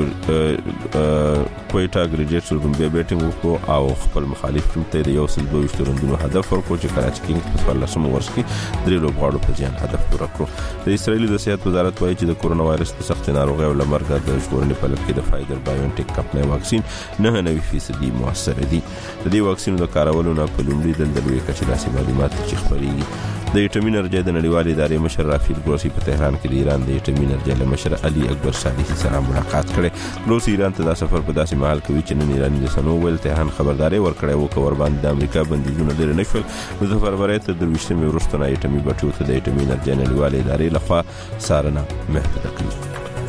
کې کوټا ګلیډیټرز لومړی بیټینګ وکړو او خپل مخالف ټیم ته د 122 رندونو هدف ورکړ چې کراچي کینګز په 14 ورځ کې 3 لوبغاړو په ځان هدف ورکړو. د اسرایل د صحت وزارت وایي چې د کورونا وایرس په سخت ناروغي او لمرګه د ژغورنې په لټه کې د فایزر بایونټیک کمپنۍ واکسین 99% موثر دي. د دې واکسین د کارولو نه په لومړي ځل د لوی کچې داسې معلومات چې خبرېږي. د اټومي انرژۍ د نړیوالې ادارې مشر رافیل ګروسی په تهران کې د ایران د اټومي انرژۍ له مشر علي اکبر صالحي سره ملاقات کړي. ګروسی ایران ته دا سفر په داسې مهال کوي چې نن ایراني رسنیو ویل تهران خبرداري ورکړې وو چې ور باندې د امریکا بندیزونه لري نشول. د فروری ته د 20 وروسته نه اټومي بټیو ته د اټومي انرژۍ نړیوالې ادارې لخوا څارنه محدود کړي.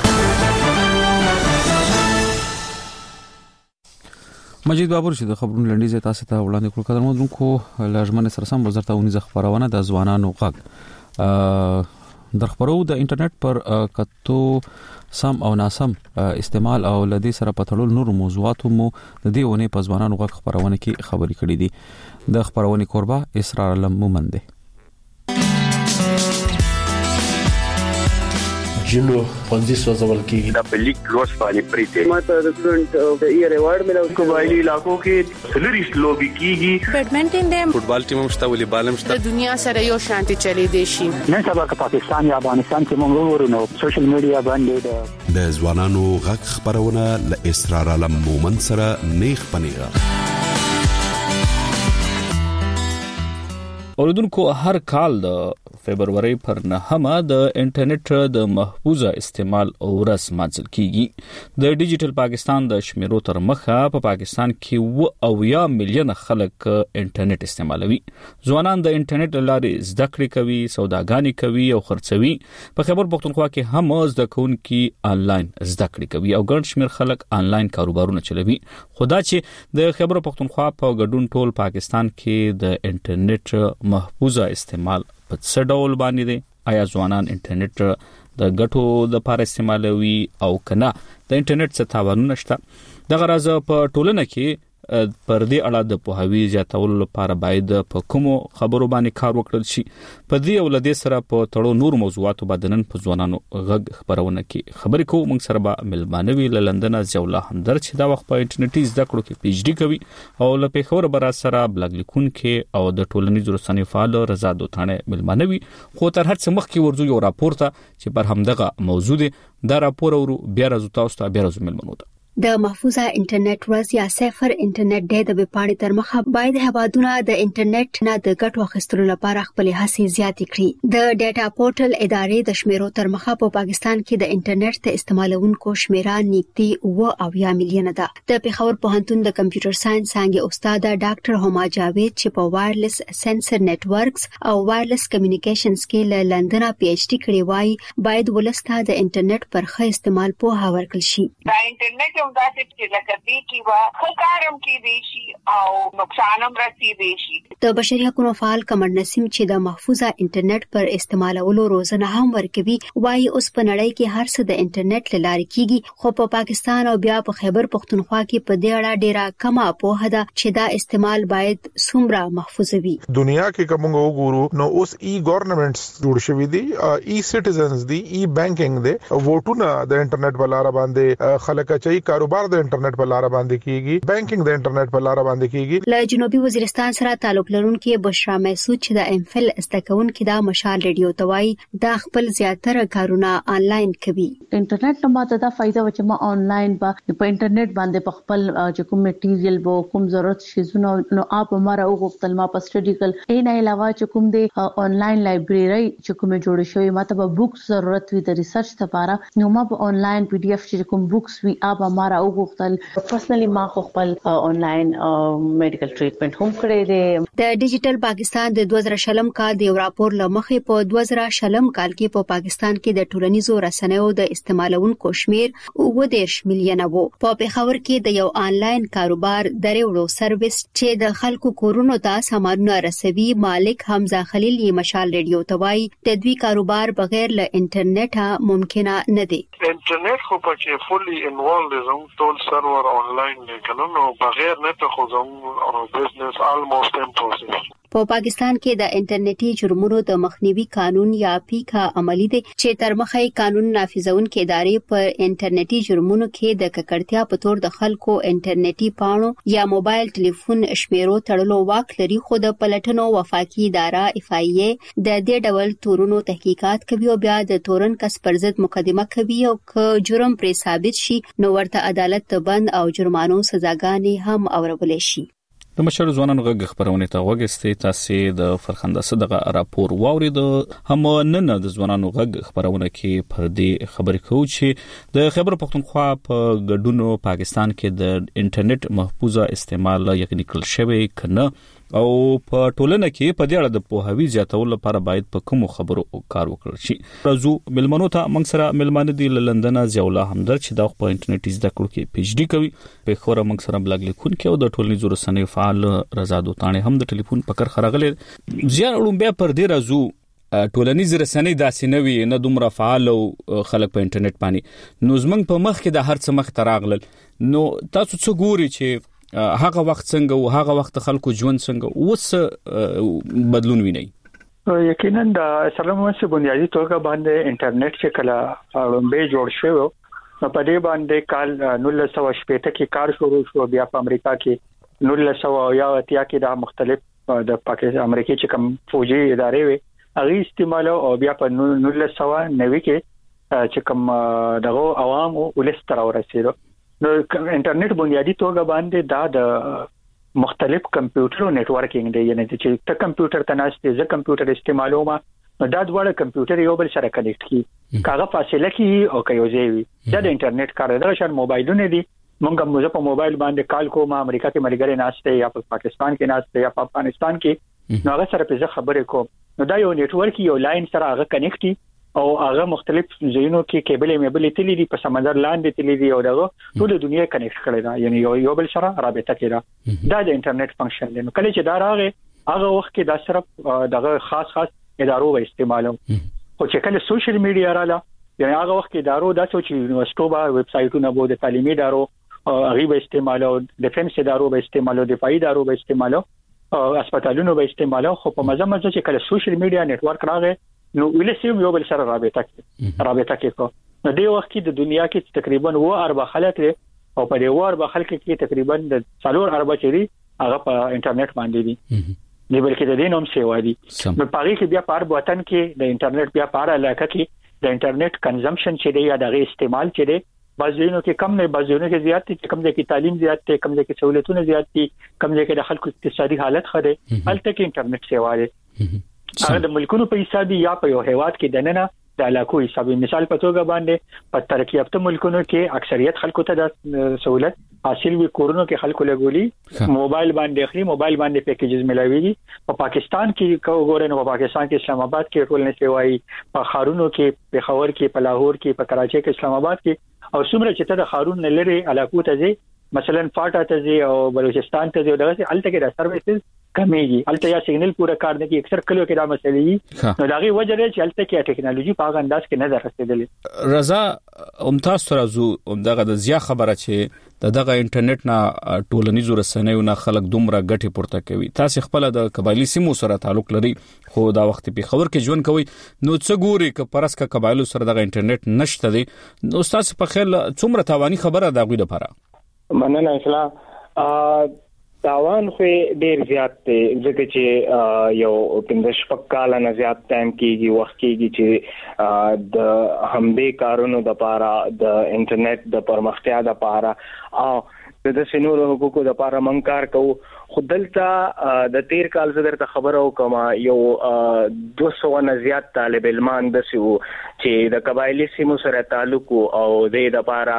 مجید بابر چې د خبرونو لنډیز تاسو ته وړاندې کړو. قدر مودونکو لازمنه سره سم وزارت اونیزه خبرونه د ځوانانو غږ در خبرو د انټرنیټ پر کتو سم او ناسم استعمال او لدی سره پټول نور موضوعات مو د دې ونې په ځوانانو غږ خبرونه کې خبري کړې دي. د خبرونه قربا اسرار علم مومند جنو پنځه سوزول کې دا په لیک لوس باندې پریته ماته د سټوډنټ د ایئر ایوارډ ملو قبایلی علاقو کې سلریس لوبي کیږي. بیډمنټن دې فوټبال ټیم مشته ولې بالم شته د دنیا سره یو شانتي چلی دی شي. نن سبا که پاکستان یا افغانستان کې موږ ورونو سوشل میډیا باندې د ځوانانو غږ خبرونه ل اسرار علم مومن سره نیغ پنیغه. اوریدونکو هر کال د فبرवरी پر 9 د انټرنیټ د محفوظه استعمال ورځ مانځل کیږي. د ډیجیټل پاکستان د شمیرو تر مخه په پاکستان کې 9 ملیون خلک انټرنیټ استعمالوي. ځوانان د انټرنیټ لارې زده کړې کوي، سوداګانې کوي او خرڅوي. په خیبر پختونخوا کې هم زده کوونکي آنلاین زده کړې کوي او ګڼ شمېر خلک آنلاین کاروبارونه چلوي. خدا چې د خیبر پختونخوا په ګډون ټول پاکستان کې د انټرنیټ محفوظه استعمال په څه ډول باندې دي؟ آیا ځوانان انټرنیټ د ګټو د لپاره استعمالوي او کنه د انټرنیټ څخه تاوانونه شته؟ د غرض په ټولنه کې پر دې اړه د پوهاوی زیاتولو لپاره باید په کومو خبرو باندې کار وکړل شي. په دې او لدې سره په تړو نور موضوعاتو باندې نن په ځوانانو غږ خبرونه کې خبرې کوو. موږ سره به ملمانوي له لندن ضیاءالله همدرد چې دا وخت په انټرنیټي زده کړو کې پی ایچ ډي کوي او له پیښور بر سره بلاګ لیکونکي او د ټولنیزو رسنیو فعال رضا دوتانه ملمانوي. خو تر هر څه مخکې ورځو یو راپور ته چې پر همدغه موضوع دی. دا راپور ورو بیا راځو تاسو ته بیا راځو ملمنو ته. د محفوظه انټرنیټ ورځ یا صفر انټرنیټ ډے د وپاڼې تر مخه باید هوادونه د انټرنیټ نه د ګټو اخیستلو لپاره خپل هڅې زیاتې کړي. د ډیټا پورټل ادارې د شمیرو تر مخه په پاکستان کې د انټرنیټ ته استعمالونکو شمیره نږدې 9 میلیون ده. د پیښور پوهنتون د کمپیوټر ساينس څانګې استاد ډاکټر هما جاوید چې په وایرلس سنسر نتورکس او وایرلس کمیونیکیشنز کې له لندن پی ایچ ډي کړی وای باید ولسته د انټرنیټ پر ښه استعمال په ورکړل شي. دا انټرنیټ هم داسې چې لکه دې کې وا خکارم کې دی شي او نقصان هم رسیدي شي. د بشري حقوقو فعال قمر نسیم چې د محفوظه انټرنیټ پر استعمالولو روزنه هم ورکوي وایي اوس په نړۍ کې هر څه د انټرنیټ لاره کیږي خو په پاکستان او بیا په خیبر پختونخوا کې په دې اړه ډیره کمه پوهه ده چې دا استعمال باید څومره محفوظ وي. دنیا کې کوم وګورو نو اوس ای گورنمنټس جوړ شوی دي، ای سټیزنز دي، ای بانکینګ دي، ووټونه د انټرنیټ په لار باندې خلک چي کاروبار د انټرنیټ په لار باندې کیږي، بانکینګ د انټرنیټ په لار باندې کیږي. له جنوبي وزیرستان سره تعلق لرونکي بشرا محسود چې د امفل استکونکو د مشال ریډیو توای د خپل زیاتره کارونه آنلاین کوي. انټرنیټ نو ماته دا فائدہ و چې ما آنلاین په انټرنیټ باندې په خپل چې کوم میټیریل بو کوم ضرورت شي نو اپ ماره او غوښتل ما په سټډیکل نه علاوه چې کوم دی آنلاین لایبرری چې کوم جوړ شوی ماته به بوکس ضرورت وي د ریسرچ لپاره نو ما په آنلاین پی ډی اف چې کوم بوکس وی اپ ماره او غوښتل پرسنلی ما خپل آنلاین میډیکل ټریټمنټ هم کړی دی. د ډیجیټل پاکستان د 2020 کال د راپور لمخې په 2020 کال کې په پاکستان کې د ټولنیزو رسنیو د استعمالونکو شمیر 19 میلیونه وو. په پیښور کې د یو آنلاین کاروبار دریوړو سرویس چې د خلکو کورونو ته سامانونه رسوي مالک حمزه خلیل یې مشال ریډیو توای د دوی کاروبار بغیر له انټرنیټه ممکنه نه دی. انټرنیټ خو پکې فولي انوالوډ زم ټول سرور آنلاین نه کنه بغیر نه ته خو زم بزنس آلموست امپوسیبل. په پاکستان کې د انټرنیټي جرمونو د مخنیوي قانون یا پیکا عملی دی چې تر مخه قانون نافذونکو ادارې په انټرنیټي جرمونو کې د ککړتیا په تور د خلکو انټرنیټي پاڼو یا موبایل ټلیفون شمیرو تړلو واک لري خو د پلټنو وفاقي اداره اف ای ای د دې ډول تورونو تحقیقات کوي او بیا د تورن کس پر ضد مقدمه کوي او که جرم پر ثابت شي نو ورته عدالت ته بند او جرمانو سزاګانې هم اورول شي. د مشر ځوانانو غږ خبرونه ته وګستې تاسو د فرخنده صدقه راپور واورید هم نن د ځوانانو غږ خبرونه کې پر دې خبرې کوو چې د خیبر پختونخوا په ګډونو پاکستان کې د انټرنیټ محفوظه استعمال یقیني کړل شوی کنه او په ټولنه کې په دې اړه د پوهاوی زیاتولو لپاره باید په کوم خبرو کار وکړل شي. راځو ملمنو ته موږ سره ملمانه دي لندن ضیاءالله همدرد چې د انټرنیټ زده کړو کې پی ایچ ډي کوي په خبره موږ سره بلاګ لیکونکو او د ټولنیزو رسنیو فعال رضا دوتانه هم د ټلیفون پکر خراغله زیار علوم بیا پر دې راځو ټولنیز رسنۍ داسې نوي نه دومره فعال او خلک په انټرنیټ باندې نو زمنګ په مخ کې د هر څه مخ تراغلل نو تاسو څه ګوري چې هغه وخت څنګه او هغه وخت خلکو ژوند څنګه اوس بدلون ویني؟ یقینا د سلام مسه بنیادی توګه باندې انټرنیټ چې کله لومبه جوړ شو نو په دې باندې کال 1980 کې کار شروع شو بیا په امریکا کې 1980 کې د مختلف د پاکستان امریکای چې کوم فوجي ادارې وي هغه استعمال او بیا په 1990 کې چې کوم دغه عوام ولستر ورسېدو نو انټرنیټ بنیادی توګه باندې دا د مختلف کمپیوټر نتورکینګ دی یعنی چې ته کمپیوټر ته ناشته ز کمپیوټر استعمالوم نو دا ډول کمپیوټر یو بل سره کنیکټ کی کاغه فاصله کی او کایوځي وي دا د انټرنیټ کار دی شان موبایلونه دي مونږ په موبایل باندې کال کوم امریکا کې ملګری ناشته یا په پاکستان کې ناشته یا په افغانستان کې نو هغه سره په خبرې کوم نو دا یو نتورک یو لاین سره هغه کنیکټ او هغه مختلف ځایونو کې کیبلې مېبلې تللې دي په سمندر لاندې تللې دي او دغه ټول دنیا کنیکټ کړي دا یعنی یو بل سره رابطه کوي دا د انټرنیټ فنکشن دی نو کله چې دا راغی هغه وخت کې دا صرف دغه خاص ادارو به استعمالو خو چې کله سوشل میډیا رااله یعنی هغه وخت کې ادارو دا چې یونیورسيټو با ویب سایټونه بو د تعلیمي ادارو هغه به استعمالو ډیفنس ادارو به استعمالو دفاعي ادارو به استعمالو هسپتالونو به استعمالو خو په مزه چې کله سوشل میډیا نتورک راغی نو ولسیم یو بل سره رابطه کې کو نو د وخت کې د دنیا کې تقریبا 4 خلک او په دې 4 خلک کې تقریبا د 4 اربع چيري هغه په انټرنیټ باندې دي نه بلکې د دې نوم سیوا دي نو پاره کې بیا په وطن کې د انټرنیټ بیا په علاقه کې د انټرنیټ کنزمپشن چې دی یا د استعمال چې دی بازینو کې کم نه بازینو کې زیات دي کم ځای کې تعلیم زیات دي کم ځای کې سہولتونه زیات دي کم ځای کې د خلکو اقتصادي حالت خره هلته کې انټرنیټ سیوا ده هغه د ملکونو په حساب یا په یو هیواد کې دننه د علاقو حساب مثال په توګه باندې په ترقی یافته ملکونو کې اکثریت خلکو ته د سہولت حاصل وي کورونو کې خلکو لګولي موبایل باندې اخلي موبایل باندې پیکیجز ملويږي په پاکستان کې کوګورن په پاکستان کې اسلام آباد کې ټول نه سیوای په خارونو کې په خاور کې په لاهور کې په کراچي کې اسلام آباد کې او څومره چې ته د خارون نه لري علاقو ته ځي مثلا فاټا ته ځي او بلوچستان ته ځي دغه الته کې د سرویسز کمیږي الته یا سیګنل پورا کار نه کوي اکثر کلو کې دا مسلې نو داغي وجه لري چې الته کې ټیکنالوژي په انداز کې نه رسیدلې رضا ممتاز ترازو دغه د زیات خبره چې دغه انټرنیټ نه ټولنیزو رسنیو نه خلک دومره ګټه پورته کوي تاسو خپل د قبایلی سیمو سره تعلق لري خو دا وخت په خبر کې ژوند کوي نو څه ګوري ک پرسکه قبایلو سره دغه انټرنیټ نشته دي نو تاسو په خیال څومره توانی خبره دا غوي د لپاره مننه اسلام تاوان خو ډیر زیات دی ځکه چې یو 15 کال نه زیات ټایم کېږي وخت کېږي چې د همدې کارونو د لپاره د انټرنیټ د پرمختیا د لپاره او د سينورو حقوقو د لپاره مونږ کار کوو خودلته د 13 کال زدر ته خبرو کوم یو 200 نه زیات طالب علمان د سیو چې د قبایلی سیمو سره تعلق او د لپاره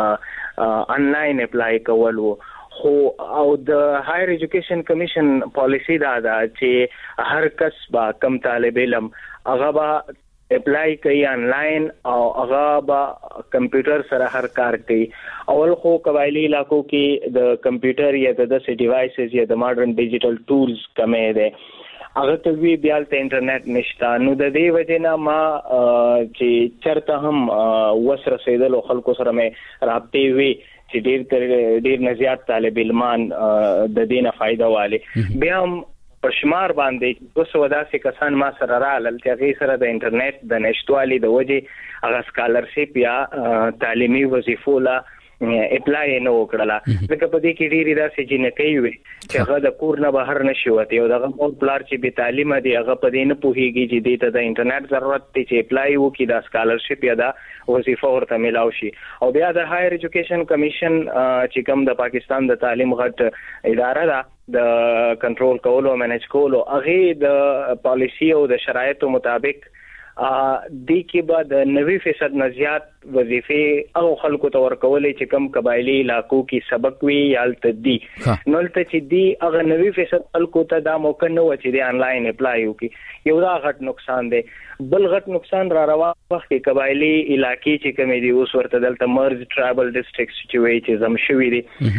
انلاین اپلای کولو خو او د هایر ایجوکیشن کمیشن پالیسی دا چې هر کس با کم طالب علم هغه با اپلای کوي انلاین او هغه با کمپیوټر سره هر کار کوي اول خو قبایلی علاقو کې د کمپیوټر یا د ډیوایسز یا د ماډرن ډیجیټل ټولز کمې ده هغه ته وی بیا ته انټرنیټ نشته نو د دې وجنه ما چې چرته هم وسره سیدل خلکو سره مې رابطې وی چې ډیر نه زیات طالب علمان د دینه فائدہ والي بیا هم پښمار باندې 200 داسې کسان ما سره رالل چې هغه سره د انټرنیټ د نشټوالي د وجه هغه سکالرشپ یا تعلیمي وظیفو لا اپلای نه وکړه ځکه په دې کې ډیری داسې جنکې وي چې هغه د کور نه بهر نشي وته او دغه مور پلار چې به تعلیم دی هغه په دې نه پوهیږي چې دې ته د انټرنیټ ضرورت دی چې اپلای وکړي د سکالرشپ یا د وظیفه ورته ملاو شي او بیا د هایر ایجوکیشن کمیشن چې کوم د پاکستان د تعلیم غټ اداره ده د کنټرول کولو او منیج کولو هغه د پالیسی او د شرایطو مطابق د کې بعد 90% نه زیات وظیفې او خلکو ته ورکولې چې کم قبایلی علاقو کې سبق وی یالت دي نو ته چې دی هغه 90% خلکو ته دا موقع نه و چې د انلاین اپلای وکړي یو دا غټ نقصان دی بل غټ نقصان را روان وخت کې قبایلی علاقې چې کومې دي اوس ورته دلته مرز ټرایبل ډیسټریکټس چې زم شوې دي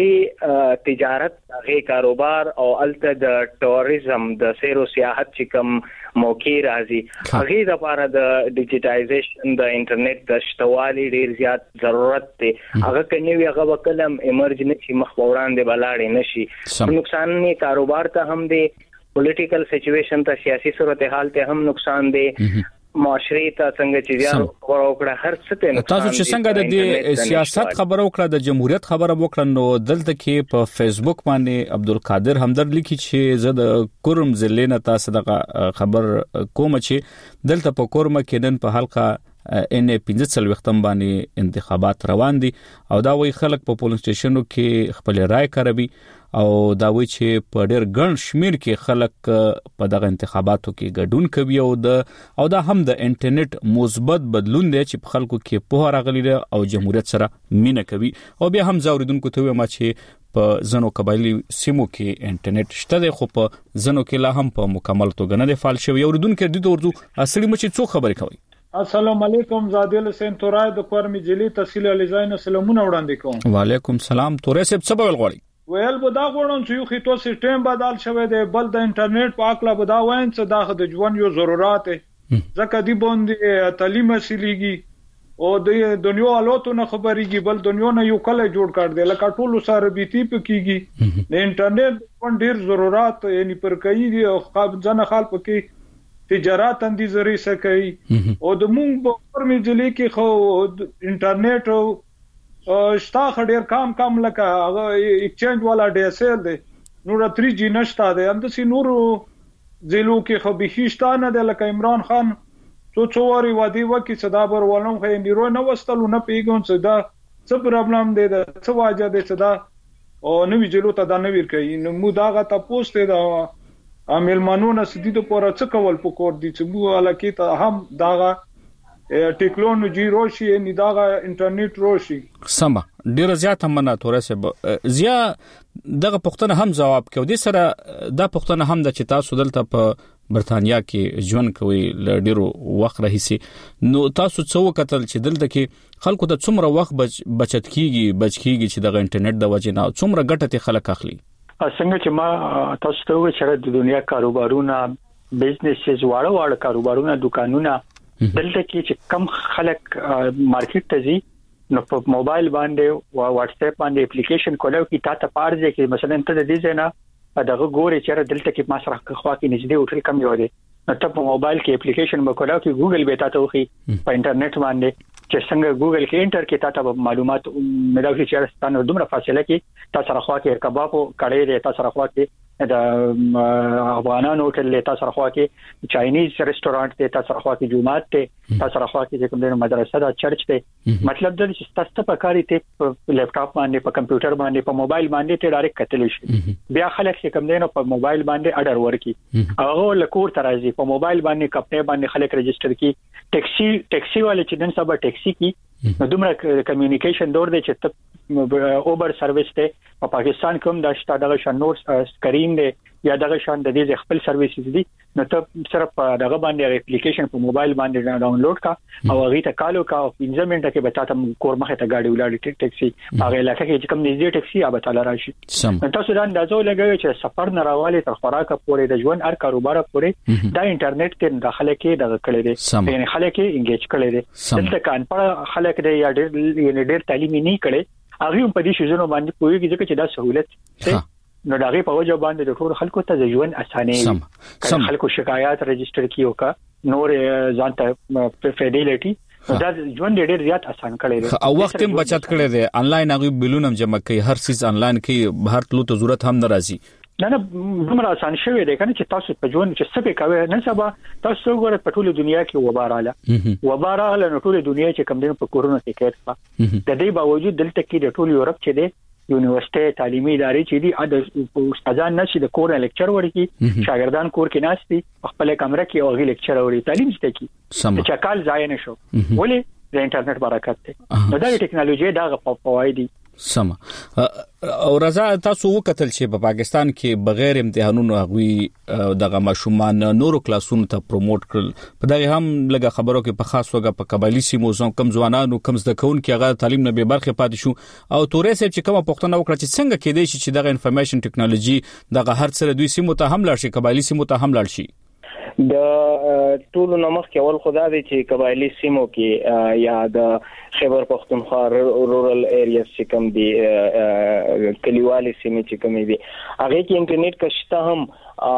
هغه تجارت هغه کاروبار او الته د ټوریزم د سیر او سیاحت چې کوم موقع راځي هغه د لپاره د ډیجیټایزیشن د انټرنیټ د شتوالي ډیر زیات ضرورت دی هغه کني هغه وکلم ایمرجنسي مخ وړاندې بلاړې نشي نقصان نه کاروبار ته هم دی پولیټیکل سچويشن ته سیاسي صورتحال ته هم نقصان دی معاشري ته څنګه چې زیار وکړه هر څه ته نقصان تاسو چې څنګه د سیاست خبرو وکړه د جمهوریت خبره وکړه نو دلته کې په فیسبوک باندې عبدالقادر همدرد لیکي چې زه د کورم ضلع نه تاسو د خبر کوم چې دلته په کورم کې نن په حلقه ان 15 وختم باندې انتخابات روان دي او دا وی خلک په پولینګ سټیشنو کې خپل رائے کوي او دا وی چې په ډېر ګڼ شمیر کې خلک په دغه انتخاباتو کې ګډون کوي او دا هم د انټرنیټ مثبت بدلون دی چې په خلکو کې په راغلي او جمهوریت سره مینه کوي او بیا هم زوریدونکو ته وایم چې په زنو قبایلی سیمو کې انټرنیټ شته دی خو په زنو کې لا هم په مکمل توګه نه دی فعال شوی اوریدونکو د ورځو اصلي مچ څو خبرې کوي السلام علیکم زادل حسین تورای د کورمی جلی تحصیل علیزاین سلامونه وړاندې کوم وعلیکم سلام تورای صاحب څه بول غواړي ویل به دا غواړم چې یو خېټو سیستم بدل شوی دی بل د انټرنیټ په اکلا به دا وایم چې دا د ژوند یو ضرورت دی ځکه دی باندې تعلیم حاصلېږي او د دنیا حالاتو نه خبرېږي بل دنیا نه یو کله جوړ کړ دی لکه ټول سره بیتی پکېږي د انټرنیټ ډېر ضرورت یعنی پر کوي او ځنه خال پکې تجارت اندي زری سکي او د مونږ په کورمي ځلې کې خو انټرنیټ او شتا خډیر کام لکه هغه ایکسچینج والا ډي اس ال دی نو 3G نشته دی اند سي نور ځلو کې خو به هیڅ نه دی لکه عمران خان څو وری وادي وکي صدا بر ولوم خې نیرو نه وستلو نه پیګون صدا څه پرابلم دی دا څه واجه دی صدا او نو ویجلو ته دا نه ور کوي نو مو داغه تاسو ته دا عامل مانونه سدي ته پورا څه کول پکور دي چې مو الکه ته هم داغه ټیکنالوژي روشي نه داغه انټرنیټ روشي سم ډیر زیات هم نه تورسه زیا دغه پښتنه هم جواب کوي د سره دا پښتنه هم د چتا سودلته په برتانیا کې ژوند کوي ل ډیرو وخت راهسي نو تاسو څو کتل چې دلته کې خلکو ته څومره وخت بچت کیږي چې دغه انټرنیټ د وجې نه څومره ګټه خلک اخلي څنګه چې ما تاسو ته وچره د دنیا کاروبارونه بزنسز واړه کاروبارونه دکانونه دلته کې چې کم خلک مارکیټ ته ځي نو په موبایل باندې او واتس اپ باندې اپلیکیشن کولو کې تاسو پارځي چې مثلا ته د دې نه دغه ګوري چې دلته کې ما سره خوا کې نږدې هوټل کم یو دی نو ته په موبایل کې اپلیکیشن وکولو کې ګوګل به تاسو خو په انټرنیټ باندې چې څنګه ګوګل کې انټر کې تاسو معلومات ملاوي چې ستاسو دومره فاصله کې تاسو سره خوا کې کباب کړي دی تاسو سره خوا کې د افغانانو هوټل تاسو سره خوا کې چاینیز ریسټورانټ ته تاسو سره خوا کې جمعات ته تاسو سره خوا کې کوم د مدرسه دا چرچ ته مطلب دا چې تاسو په کاری ته لپټاپ باندې په کمپیوټر باندې په موبایل باندې ته ډایرکټ کتلی شي بیا خلک چې کوم دینو په موبایل باندې اډر ورکی هغه لکور ترازی په موبایل باندې کپټه باندې خلک رجستر کی ټیکسي والے چې دن سبا ټیکسي کی نو دومره کمیونیکیشن دور دی چې اوبر سرویس ته په پاکستان کوم د شتاده شنور سکرین دی یا دغه شان د دې خپل سرویسز دي نو ته صرف دغه باندې اپلیکیشن په موبایل باندې ډاونلوډ کا او هغه ته کالو کا او 15 منټه کې بتا ته کور مخه ته گاډي ولاړ ټیکسي هغه علاقه کې کوم نږدې ټیکسي یا بتا لراشي تاسو دا اندازو لګوي چې سفر نه راواله تر خوراک پورې د ژوند هر کاروبار پورې دا انټرنیټ ته داخله کې دغه کړی دی یعنی خلک یې انګیج کړی دی دلته کان په خلک دی یا ډېر تعلیمي نه کړي هغه په دې شوزونو باندې پوهیږي چې دا سہولت نو دغه په وجه باندې د ټول خلکو ته ژوند اسانه خلکو شکایت رجستر کیو کا نور ځان ته فیډیلیټي دا ژوند ډېر زیات اسان کړی دی او وخت هم بچت کړی دی انلاین هغه بلونه جمع کوي هر څه انلاین کوي بهر تلو ته ضرورت هم ناراضي نه دومره اسان شوی دی کنه چې تاسو په ژوند کې څه کوي نن سبا تاسو وګورئ په ټوله دنیا کې وباراله نو ټوله دنیا چې کوم دین په کورونا کې کېږي د دې باوجود دلته کې د ټول یورپ چې دی یونیورسيټي تعلیمي ادارې چې دي د استادان نشي د کور لیکچر ورکي شاګردان کور کې ناشتي خپل کمره کې او غي لیکچر اوري تعلیم شته کی چې کال ځای نه شو ولې د انټرنیټ برکت ته نو دا ټیکنالوژي دا فواید سم او رضا تاسو وکتل چې په پاکستان کې بغیر امتحانونو غوي دغه ماشومان نورو کلاسونو ته پروموټ کړل په دغه هم لګه خبرو کې په خاص توګه په قبایلی سیمو کم ځوانانو کم زده کوونکو هغه تعلیم نه به برخه پاتې شو او تورې سره چې کومه پښتنه وکړه چې څنګه کېدای شي چې دغه انفارمیشن ټیکنالوژي دغه هر څه دوی سیمو ته هم لاړ شي قبایلی سیمو ته هم لاړ شي د ټولو نمخ کې اول خدا دی چې قبایلی سیمو کې یا د خیبر پختونخوا رورل ایریاز چې کوم دي کلیوالي سیمې چې کوم دي هغه کې انټرنیټ کشته هم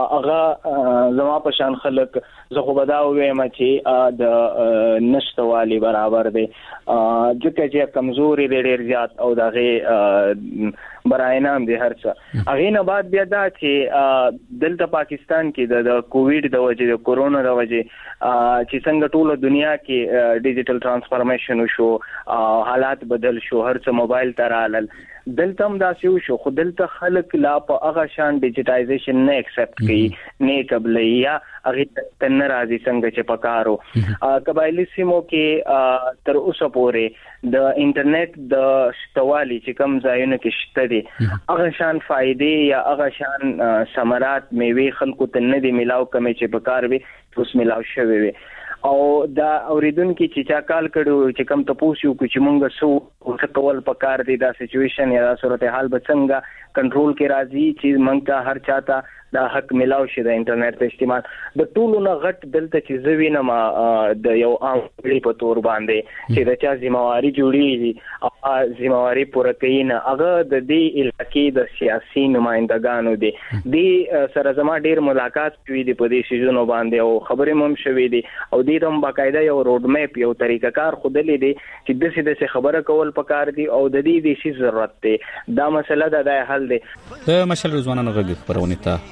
هغه زما په شان خلک زه خو بداو وایم چې د نشټوالي برابر دي ځکه چې کمزوري ډېر زیات او دغه براینام دي هر څه هغه نه بعد بیا دا چې دلته پاکستان کې د کووډ د وجې د کورونا د وجې چې څنګه ټوله دنیا کې ډیجیټل ترانسفورمیشن وشو حالات بدل شو هر څه موبایل ته رالل دلته هم دا شو خو دلته خلک لا په هغه شان ډیجیټایزیشن نه ایکسپټ کوي نه قبلې یا هغه تن راځي څنګه چې پکارو قبایلی سیمو کې تر اوسه پورې د انټرنیټ د شتوالي چې کوم ځایونه کې شته دي هغه شان فائدې یا هغه شان ثمرات میوه خلکو ته نه دي ملاو کمې چې پکار وي اوس ملاو شوی وي او دا اوریدونکو چې چا کال کړو چې کم ته پوښیو چې مونږ څه کول پکار دي دا سچويشن یا صورتحال به څنګه کنټرول کې راځي چې مونږ ته هر چاته دا حق ملاو شي د انټرنیټ په استعمال د ټولو نه غټ دلته چې زوینه ما د یو عام پړي په تور باندې چې د چا ذمہواری جوړیږي او ذمہواری پوره کوي نه هغه د دې علاقې د سیاسي نمائندګانو دي د سره زما ډیر ملاقات کوي د پدې سيزونو باندې او خبرې مم شوي دي او د هم باقاعده یو روډ میپ یو طریقه کار خودلې دي چې د سې خبره کول پکار دي او د دې د شي ضرورت دی دا مسله د حل دی د مشل رضوانانو غږ خبرونه ته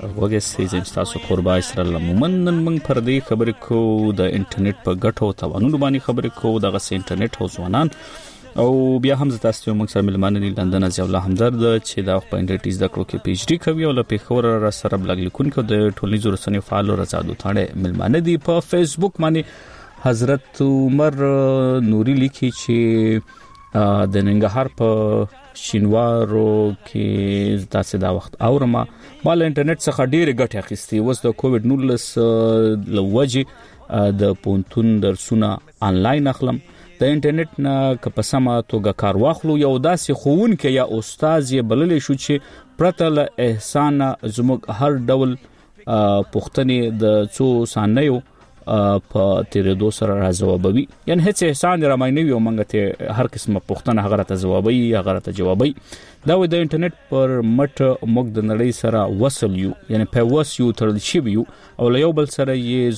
وګورئ چې تاسو قربا اسرائیل مومنن موږ پر دې خبرې کو د انټرنیټ په ګټو او توانونو باندې خبرې کو دغه انټرنیټ او ځوانان او بیا هم تاسو موږ سره ملمانه دي لندن از الله همدرد چې دا په انټرنیټ زده کړو کې پی ایچ ډی کوي او له پیښور را سره بلګ لیکونکو د ټولنیزو رسنیو فعال رضا دوتانه ملمانه دي په فیسبوک باندې حضرت عمر نوري لیکي چې د ننګرهار په شینوارو کې تاسو دا وخت اورما مال انټرنیټ څخه ډېر ګټه اخیستي وس د کووډ 19 لوجه د پونتون درسونه انلاین اخلم د انټرنیټ نه کپسمه توګه کار واخلو یو داسې خوونکې یا استاد یې بللې شو چې پرته له احسان زموږ هر ډول پښتنې د څو سانیو په تیرېدو سره راځوابوي یعنی هیڅ احسان راماینوي او منګه ته هر قسمه پښتنه هغه ته جوابي هغه ته جوابي دا د انټرنیټ پر مټ موږ د نړۍ سره وصل یو یعنی په وسیو ترل شي یو او له یو بل سره یې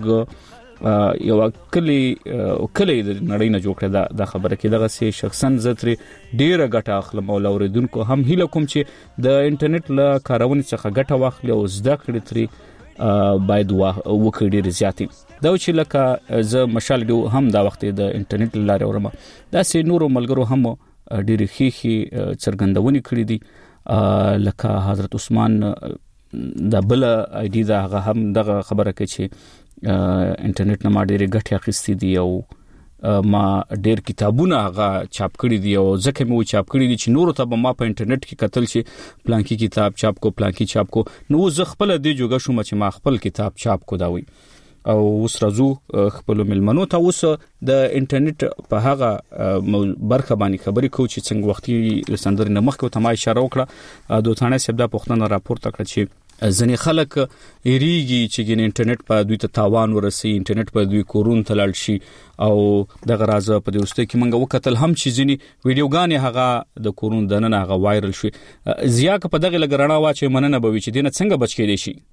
زموږ یو کلی د نړۍ نه جوړ کړه دا خبره کې دغه سي شخصا زتري ډیره ګټه اخلم او اوریدونکو هم هیله کوم چې د انټرنیټ له کارونې څخه ګټه واخلي او زده کړي تري باید وکړي ډیر زیاتی دا چې لکه ز مشال دی هم دا وخت د انټرنیټ لاره ورما دا سي نورو ملګرو هم ډیر خيخي څرګندونې کړې دي لکه حضرت عثمان د بل اې ډي دا هم دغه خبره کوي چې انټرنیټ نه ما ډیر ګټه اخیستې دي او ما ډیر کتابونه هغه چاپ کړی دي او ځکه مې چاپ کړی دي چې نور ته به ما په انټرنیټ کې کتل چې پلانکی کتاب چاپ کو پلانکی چاپ کو نو زه خپل دی جوګه شوم چې ما خپل کتاب چاپ کو دا وي او اوس راځو خپل ملمنو ته اوس د انټرنیټ په هغه برخه باندې خبرې کوو چې څنګه وختي سندرې نه مخکې ته ما اشاره وکړه دوتانه سبدا پښتنه راپور تکړه چې ځنې خلک ایریږي چې انټرنیټ په دوی ته تاوان ورسي انټرنیټ په دوی کورون تلل شي او دغه راز په دې وسته کې منګه وکتل هم چې ځنې ویډیوګانې هغه د کورون دننه هغه وایرل شي زیاک په دغه لګرانه واچ مننه به چې دینه څنګه بچ کېدی شي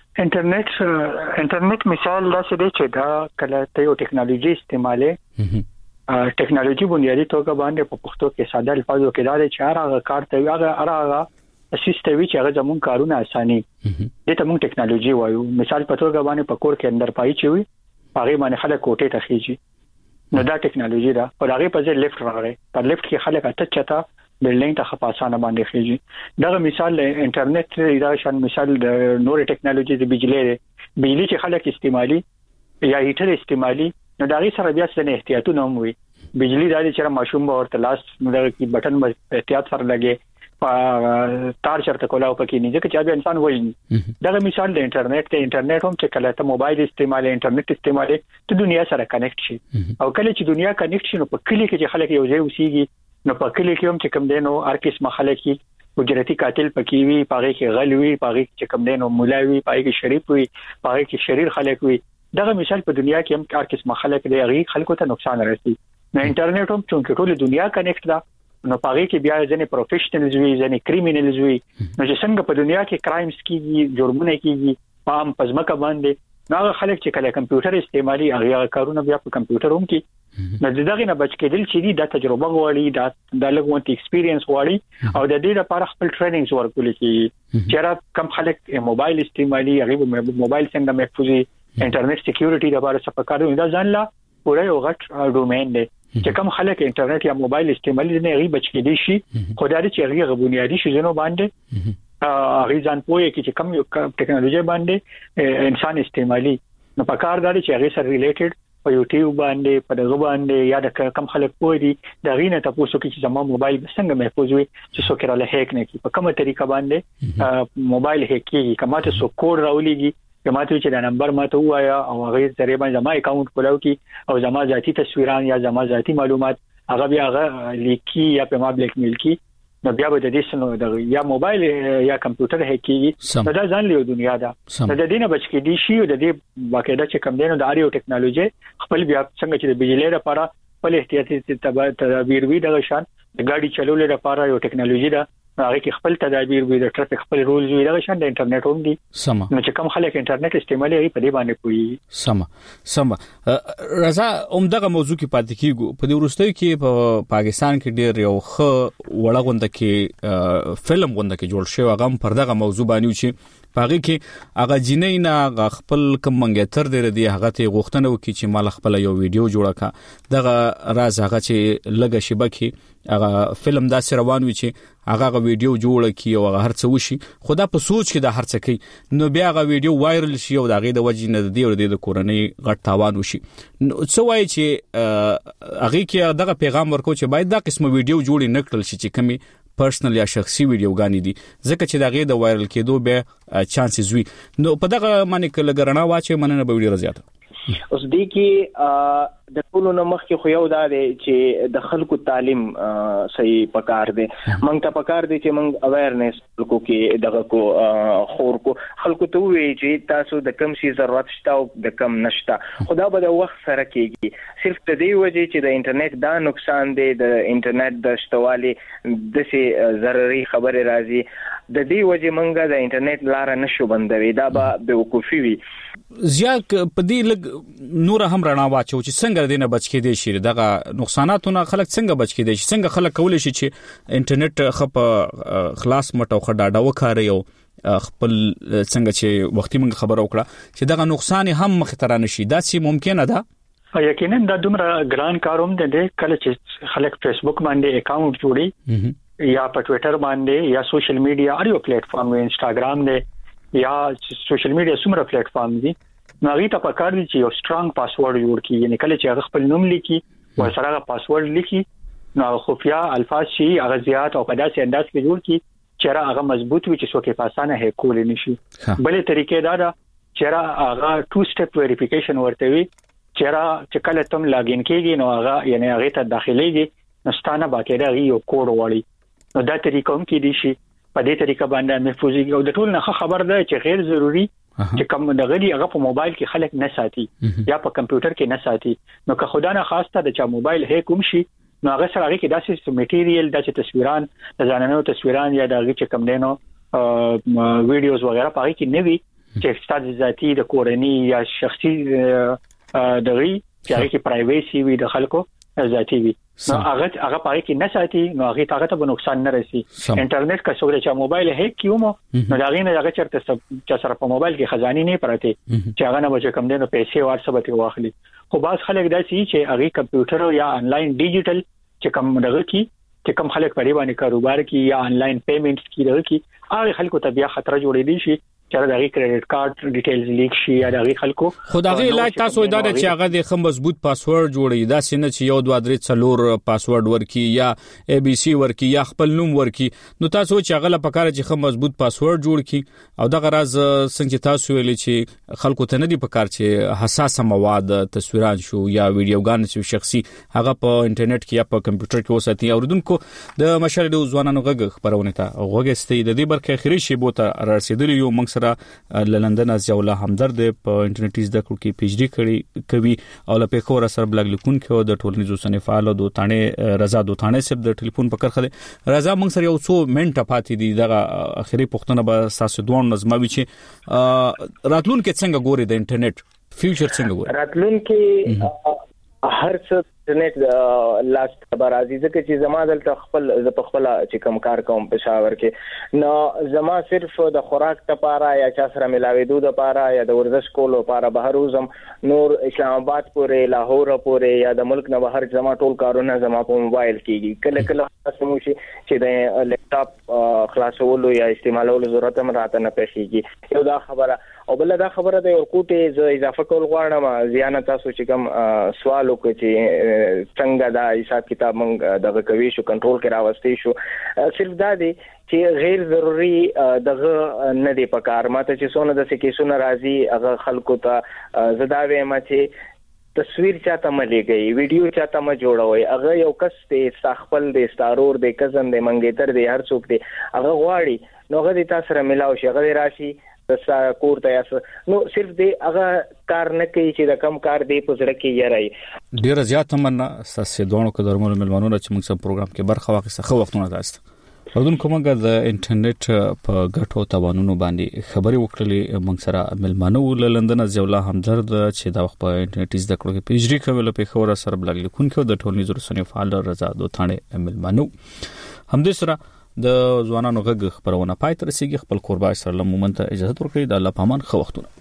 انټرنیټ مثال دا څه دی چې دا کله ته یو ټیکنالوژي استعماله ټیکنالوژي بنیادی توګه باندې په پښتو کې ساده الفاظو کې دا چې هغه کار ته هغه اسیستوي چې هغه زمون کارونه اساني دي ته مونږ ټیکنالوژي وایو مثال په توګه باندې په کور کې اندر پای چوي هغه باندې خلک کوټه ته خيږي نو دا ټیکنالوژي ده په هغه په ځای لیفت راغی په لیفت کې خلک اته چتا بلډینګ ته خپاسانه باندې خيږي دا مثال انټرنیټ دا شان مثال د نور ټیکنالوژي د بجلی چې خلک استعمالي یا هیټر استعمالي نو دا غي سره بیا څه احتیاطونه هم وي بجلی دا چې ماشوم ورته لاس نو دا کی بٹن احتیاط سره لګي تار چرته کولاو پکې نه ځکه چې بیا انسان وایي دا مثال د انټرنیټ هم چې کله ته موبایل استعمال انټرنیټ استعمال ته دنیا سره کنیکټ شي او کله چې دنیا کنیکټ شي نو په کلی کې چې خلک یو ځای اوسېږي نو په کلی کې هم چې کوم دینو هر قسم خلک حجرتي قاتل پکې وي پاره کې غل وي پاره کې کوم دینو مولا وي پاره کې شریف وي پاره کې شریر خلک وي دا مثال په دنیا کې هم هر قسم خلک دی هغه خلکو ته نقصان رسي نو انټرنیټ هم چې ټول دنیا کنیکټ ده نو پاره کې بیا ځنې پروفیشنلز وي ځنې کریمینلز وي نو چې څنګه په دنیا کې کرایمز کیږي جرمونه کیږي پام پزماکه باندې نو خلک چې کله کمپیوټر استعمالي هغه کارونه بیا په کمپیوټر هم کې نو دغه نه بچ کېدل چې دا تجربه غواړي دا لګونتي ایکسپیرینس غواړي او د دې لپاره خپل ټریننګز ورکول کیږي چې کم خلک موبایل استعمالي هغه موبایل څنګه محفوظي انټرنیټ سکیورټي لپاره سپکارو دا ځان لا پوره یو غټ ډومین دی چې کوم خلک انټرنیټ یا موبایل استعمالي نه غي بچ کېدي شي خدای چې هغه بنیادی شي زنو باندې هغه ځان پوهه چې کوم یو ټیکنالوژي باندې انسان استعمالي نو په کار داري چې هغه سره ریلیټډ په یوټیوب باندې په دغه باندې یا د کم خلک پوه دي دا غینه تاسو کې چې زموږ موبایل څنګه محفوظ وي چې څوک را هک نه کی په کومه طریقه باندې موبایل هک کی کما ته سو کوډ راولېږي کماته چې دا نمبر ماته وایا او هغه ذریعہ باندې زما اکاونټ کولاو کی او زما ذاتی تصویران یا زما ذاتی معلومات هغه بیا هغه لیکي یا په ما بلیک میل کی نو بیا به د دې سنو د یا موبایل یا کمپیوټر هکیږي دا ځان له دنیا دا د دې نه بچ کې دي شي د دې باقاعده چې کم دینو د اړیو ټیکنالوژي خپل بیا څنګه چې د بجلی لپاره خپل احتیاطي تدابیر وي د شان د गाड़ी چلولو لپاره یو ټیکنالوژي دا هغه کې خپل تدابیر وي د ټریفیک خپل رولز وي د شان د انټرنیټ هم دي سم نو چې کوم خلک انټرنیټ استعمالي په دې باندې کوي سم رضا عمدغه موضوع کې پاتې کیږي په دې ورستۍ کې په پاکستان کې ډېر یو خ وړغونده کې فلم غونډه کې جوړ شوی هغه پر دغه موضوع باندې چې پاغي کې هغه جنې نه خپل کم منګتر دی هغه ته غوښتنه وکړي چې مال خپل یو ویډیو جوړه کا دغه راز هغه چې لګه شبکه هغه فلم داسې روان وي چې هغه ویډیو جوړ کی او هغه هرڅ وشي خدا په سوچ کې د هرڅ کوي نو بیا هغه ویډیو وایرل شي او دغه د وجې نه دی او د کورنۍ غټ تاوان وشي نو څه وایي چې هغه کې دغه پیغام ورکو چې باید دا قسمه ویډیو جوړ نه کړل شي چې کمی پرسنل یا شخصي ویډیوګانی دي ځکه چې دغه د وایرل کېدو به چانسز وي نو په دغه باندې کله ګرنا واچي مننه به ویډیو زیاته اوس دی کې د ټولو نمخ کې خو یو دا دی چې د خلکو تعلیم صحیح پکار دی مونږ ته پکار دی چې مونږ اویرنس خلکو کې دغه کو خور کو خلکو ته وی چې تاسو د کم شي ضرورت شته او د کم نشته خدا به د وخت سره کېږي صرف د دې وجه چې د انټرنیټ دا نقصان دی د انټرنیټ د شتوالي د سي ضروري خبره راځي د دې وجه مونږه د انټرنیټ لار نشو بندوي دا به بیوقوفي وي زیات په دې لګ نور هم رڼا واچو چې څنګه دینه بچ کې دي شي دغه نقصاناتونه خلک څنګه بچ کې دي شي څنګه خلک کولای شي چې انټرنیټ خپ خلاص مټو خډاډه وکړي او خپل څنګه چې وختي موږ خبر وکړه چې دغه نقصان هم مختران شي دا سي ممکنه ده یقینا دا دومره ګران کاروم دی کله چې خلک فیسبوک باندې اکاونټ جوړي یا په ټوئیټر باندې یا سوشل میډیا اړ یو پلیټ فارم وي انستګرام دی یا سوشل میډیا څومره پلیټ فارم دي نو هغه ته پکار دي چې یو سترونګ پاسورډ جوړ کړي یعنی کله چې هغه خپل نوم لیکي او سره هغه پاسورډ لیکي نو خفیا الفاظ شي هغه زیات او په داسې انداز کې جوړ کړي چې هغه مضبوط وي چې څوک په اسانه هیک کول نشي بلې طریقې دا ده چې هغه 2 سټپ ویریفیکیشن ورته وي چې کله تم لاګین کېږي نو هغه یعنی هغه ته داخليږي نو ستانه باقاعده یو کوډ وړي نو دا طریقه هم کې دي شي په دې طریقه باندې محفوظي او د ټول نه خبر ده چې غیر ضروري چې کوم د غړي هغه په موبایل کې خلک نه ساتي یا په کمپیوټر کې نه ساتي نو که خدا نه خواسته د چا موبایل هیک هم شي نو هغه سره هغه کې داسې میټیریل داسې تصویران د ځانونو تصویران یا د هغه چې کوم دینو ویډیوز وغیرہ پاره کې نه وي چې ستاسو ذاتی د کورنۍ یا شخصي دغه چې هغه کې پرایویسي وي د خلکو ذاتی وي نو هغه پاره کې نه ساتي نو هغه ته به نقصان نه رسي انټرنیټ کا څوک چې موبایل هیک کیوم نو دا غینه هغه چرته چې سره په موبایل کې خزاني نه پراته چې هغه نه بچ کم دي نو پیسې ورسبته واخلي خو باز خلک داسي چې هغه کمپیوټر یا انلاین ډیجیټل چې کوم دغه کې چې کوم خلک په باندې کاروبار کې یا انلاین پیمنټس کې دغه کې هغه خلکو ته بیا خطر جوړې دي شي چې دغه کریډټ کارت ډیټیلز لیک شي یا دغه خلکو خدای علاج تاسو دا چې هغه د خم مضبوط پاسورډ جوړي دا سینه چې 1 2 3 4 پاسورډ ورکی یا ای بي سي ورکی یا خپل نوم ورکی نو تاسو چې هغه لپاره چې خم مضبوط پاسورډ جوړ کی او دغه راز څنګه تاسو ویلي چې خلکو ته نه دی پکار چې حساس مواد تصویران شو یا ویډیوګان شو شخصي هغه په انټرنیټ کې یا په کمپیوټر کې وساتي اوردونکو د مشرډو ځوانانو غږ خبرونه ته غوږستې د دې برخه اخري شی بوته رسیدلی یو منګ لندن از یولا همدرد په انټرنیټي زده کړو کې پی ایچ ډی کوي او له پیښور سره بلګ لیکون کې د ټولنیزو سنې فعال دو تانه رضا دو تانه سب د ټلیفون په کرخه رضا موږ سره یو څو منټه پاتې دي دغه اخري پښتنه به تاسو دوه نظموي چې راتلون کې څنګه ګوري د انټرنیټ فیوچر څنګه ګوري راتلون کې هر څه انټرنیټ لاست خبر ازیزه کې چې زما دلته خپل چې کوم کار کوم پېښور کې نو زما صرف د خوراک لپاره یا چا سره ملاويدو لپاره یا د ورزش کولو لپاره بهر وزم نور اسلام آباد پورې لاهور پورې یا د ملک نه بهر زما ټول کارونه زما په موبایل کېږي کله سمو شي چې د لپټاپ خلاصولو یا استعمالولو ضرورت هم راته نه پېښیږي یو دا خبره او بل دا خبره د ورکوټه ز اضافه کول غواړم زیانه تاسو چې کوم سوال وکړي چې څنګه دا حساب کتاب موږ دغه کوي شو کنټرول کې راوستي شو صرف دا دی چې غیر ضروري دغه نه دی پکار ماته چې څونه د سکیسونه راځي هغه خلکو ته زداوي ما چې تصویر چاته مليږي ویډیو چاته ما جوړوي هغه یو کس ته خپل د ستارور د کزن د منګیتر د هر څوک دی هغه غواړي نو هغه د تاسو سره ملاو شي هغه راشي د کور ته یاس نو صرف دی هغه کار نه کوي چې د کم کار دی په ځړ کې یاري ډیر زیات مننه تاسو دوه کو درمل ملمنو چې موږ سم پروګرام کې برخه واخیسته خو وختونه تاسو ودون کومه د انټرنیټ په غټو توانونو باندې خبري وکړلې موږ سره ملمنو لندن از یولا همدرد چې دا وخت په انټرنیټ زده کړو کې پی ایچ ډی کوي په خبره سره بلګ لیکون کې د ټولنیزو رسنیو فعال رضا دو تانه ملمنو همدې سره د ځوانانو غږ خبرونه پای تر سیږي. خپل قربان سره لمومنت اجازه ورکړي. د الله پامان خو وختونه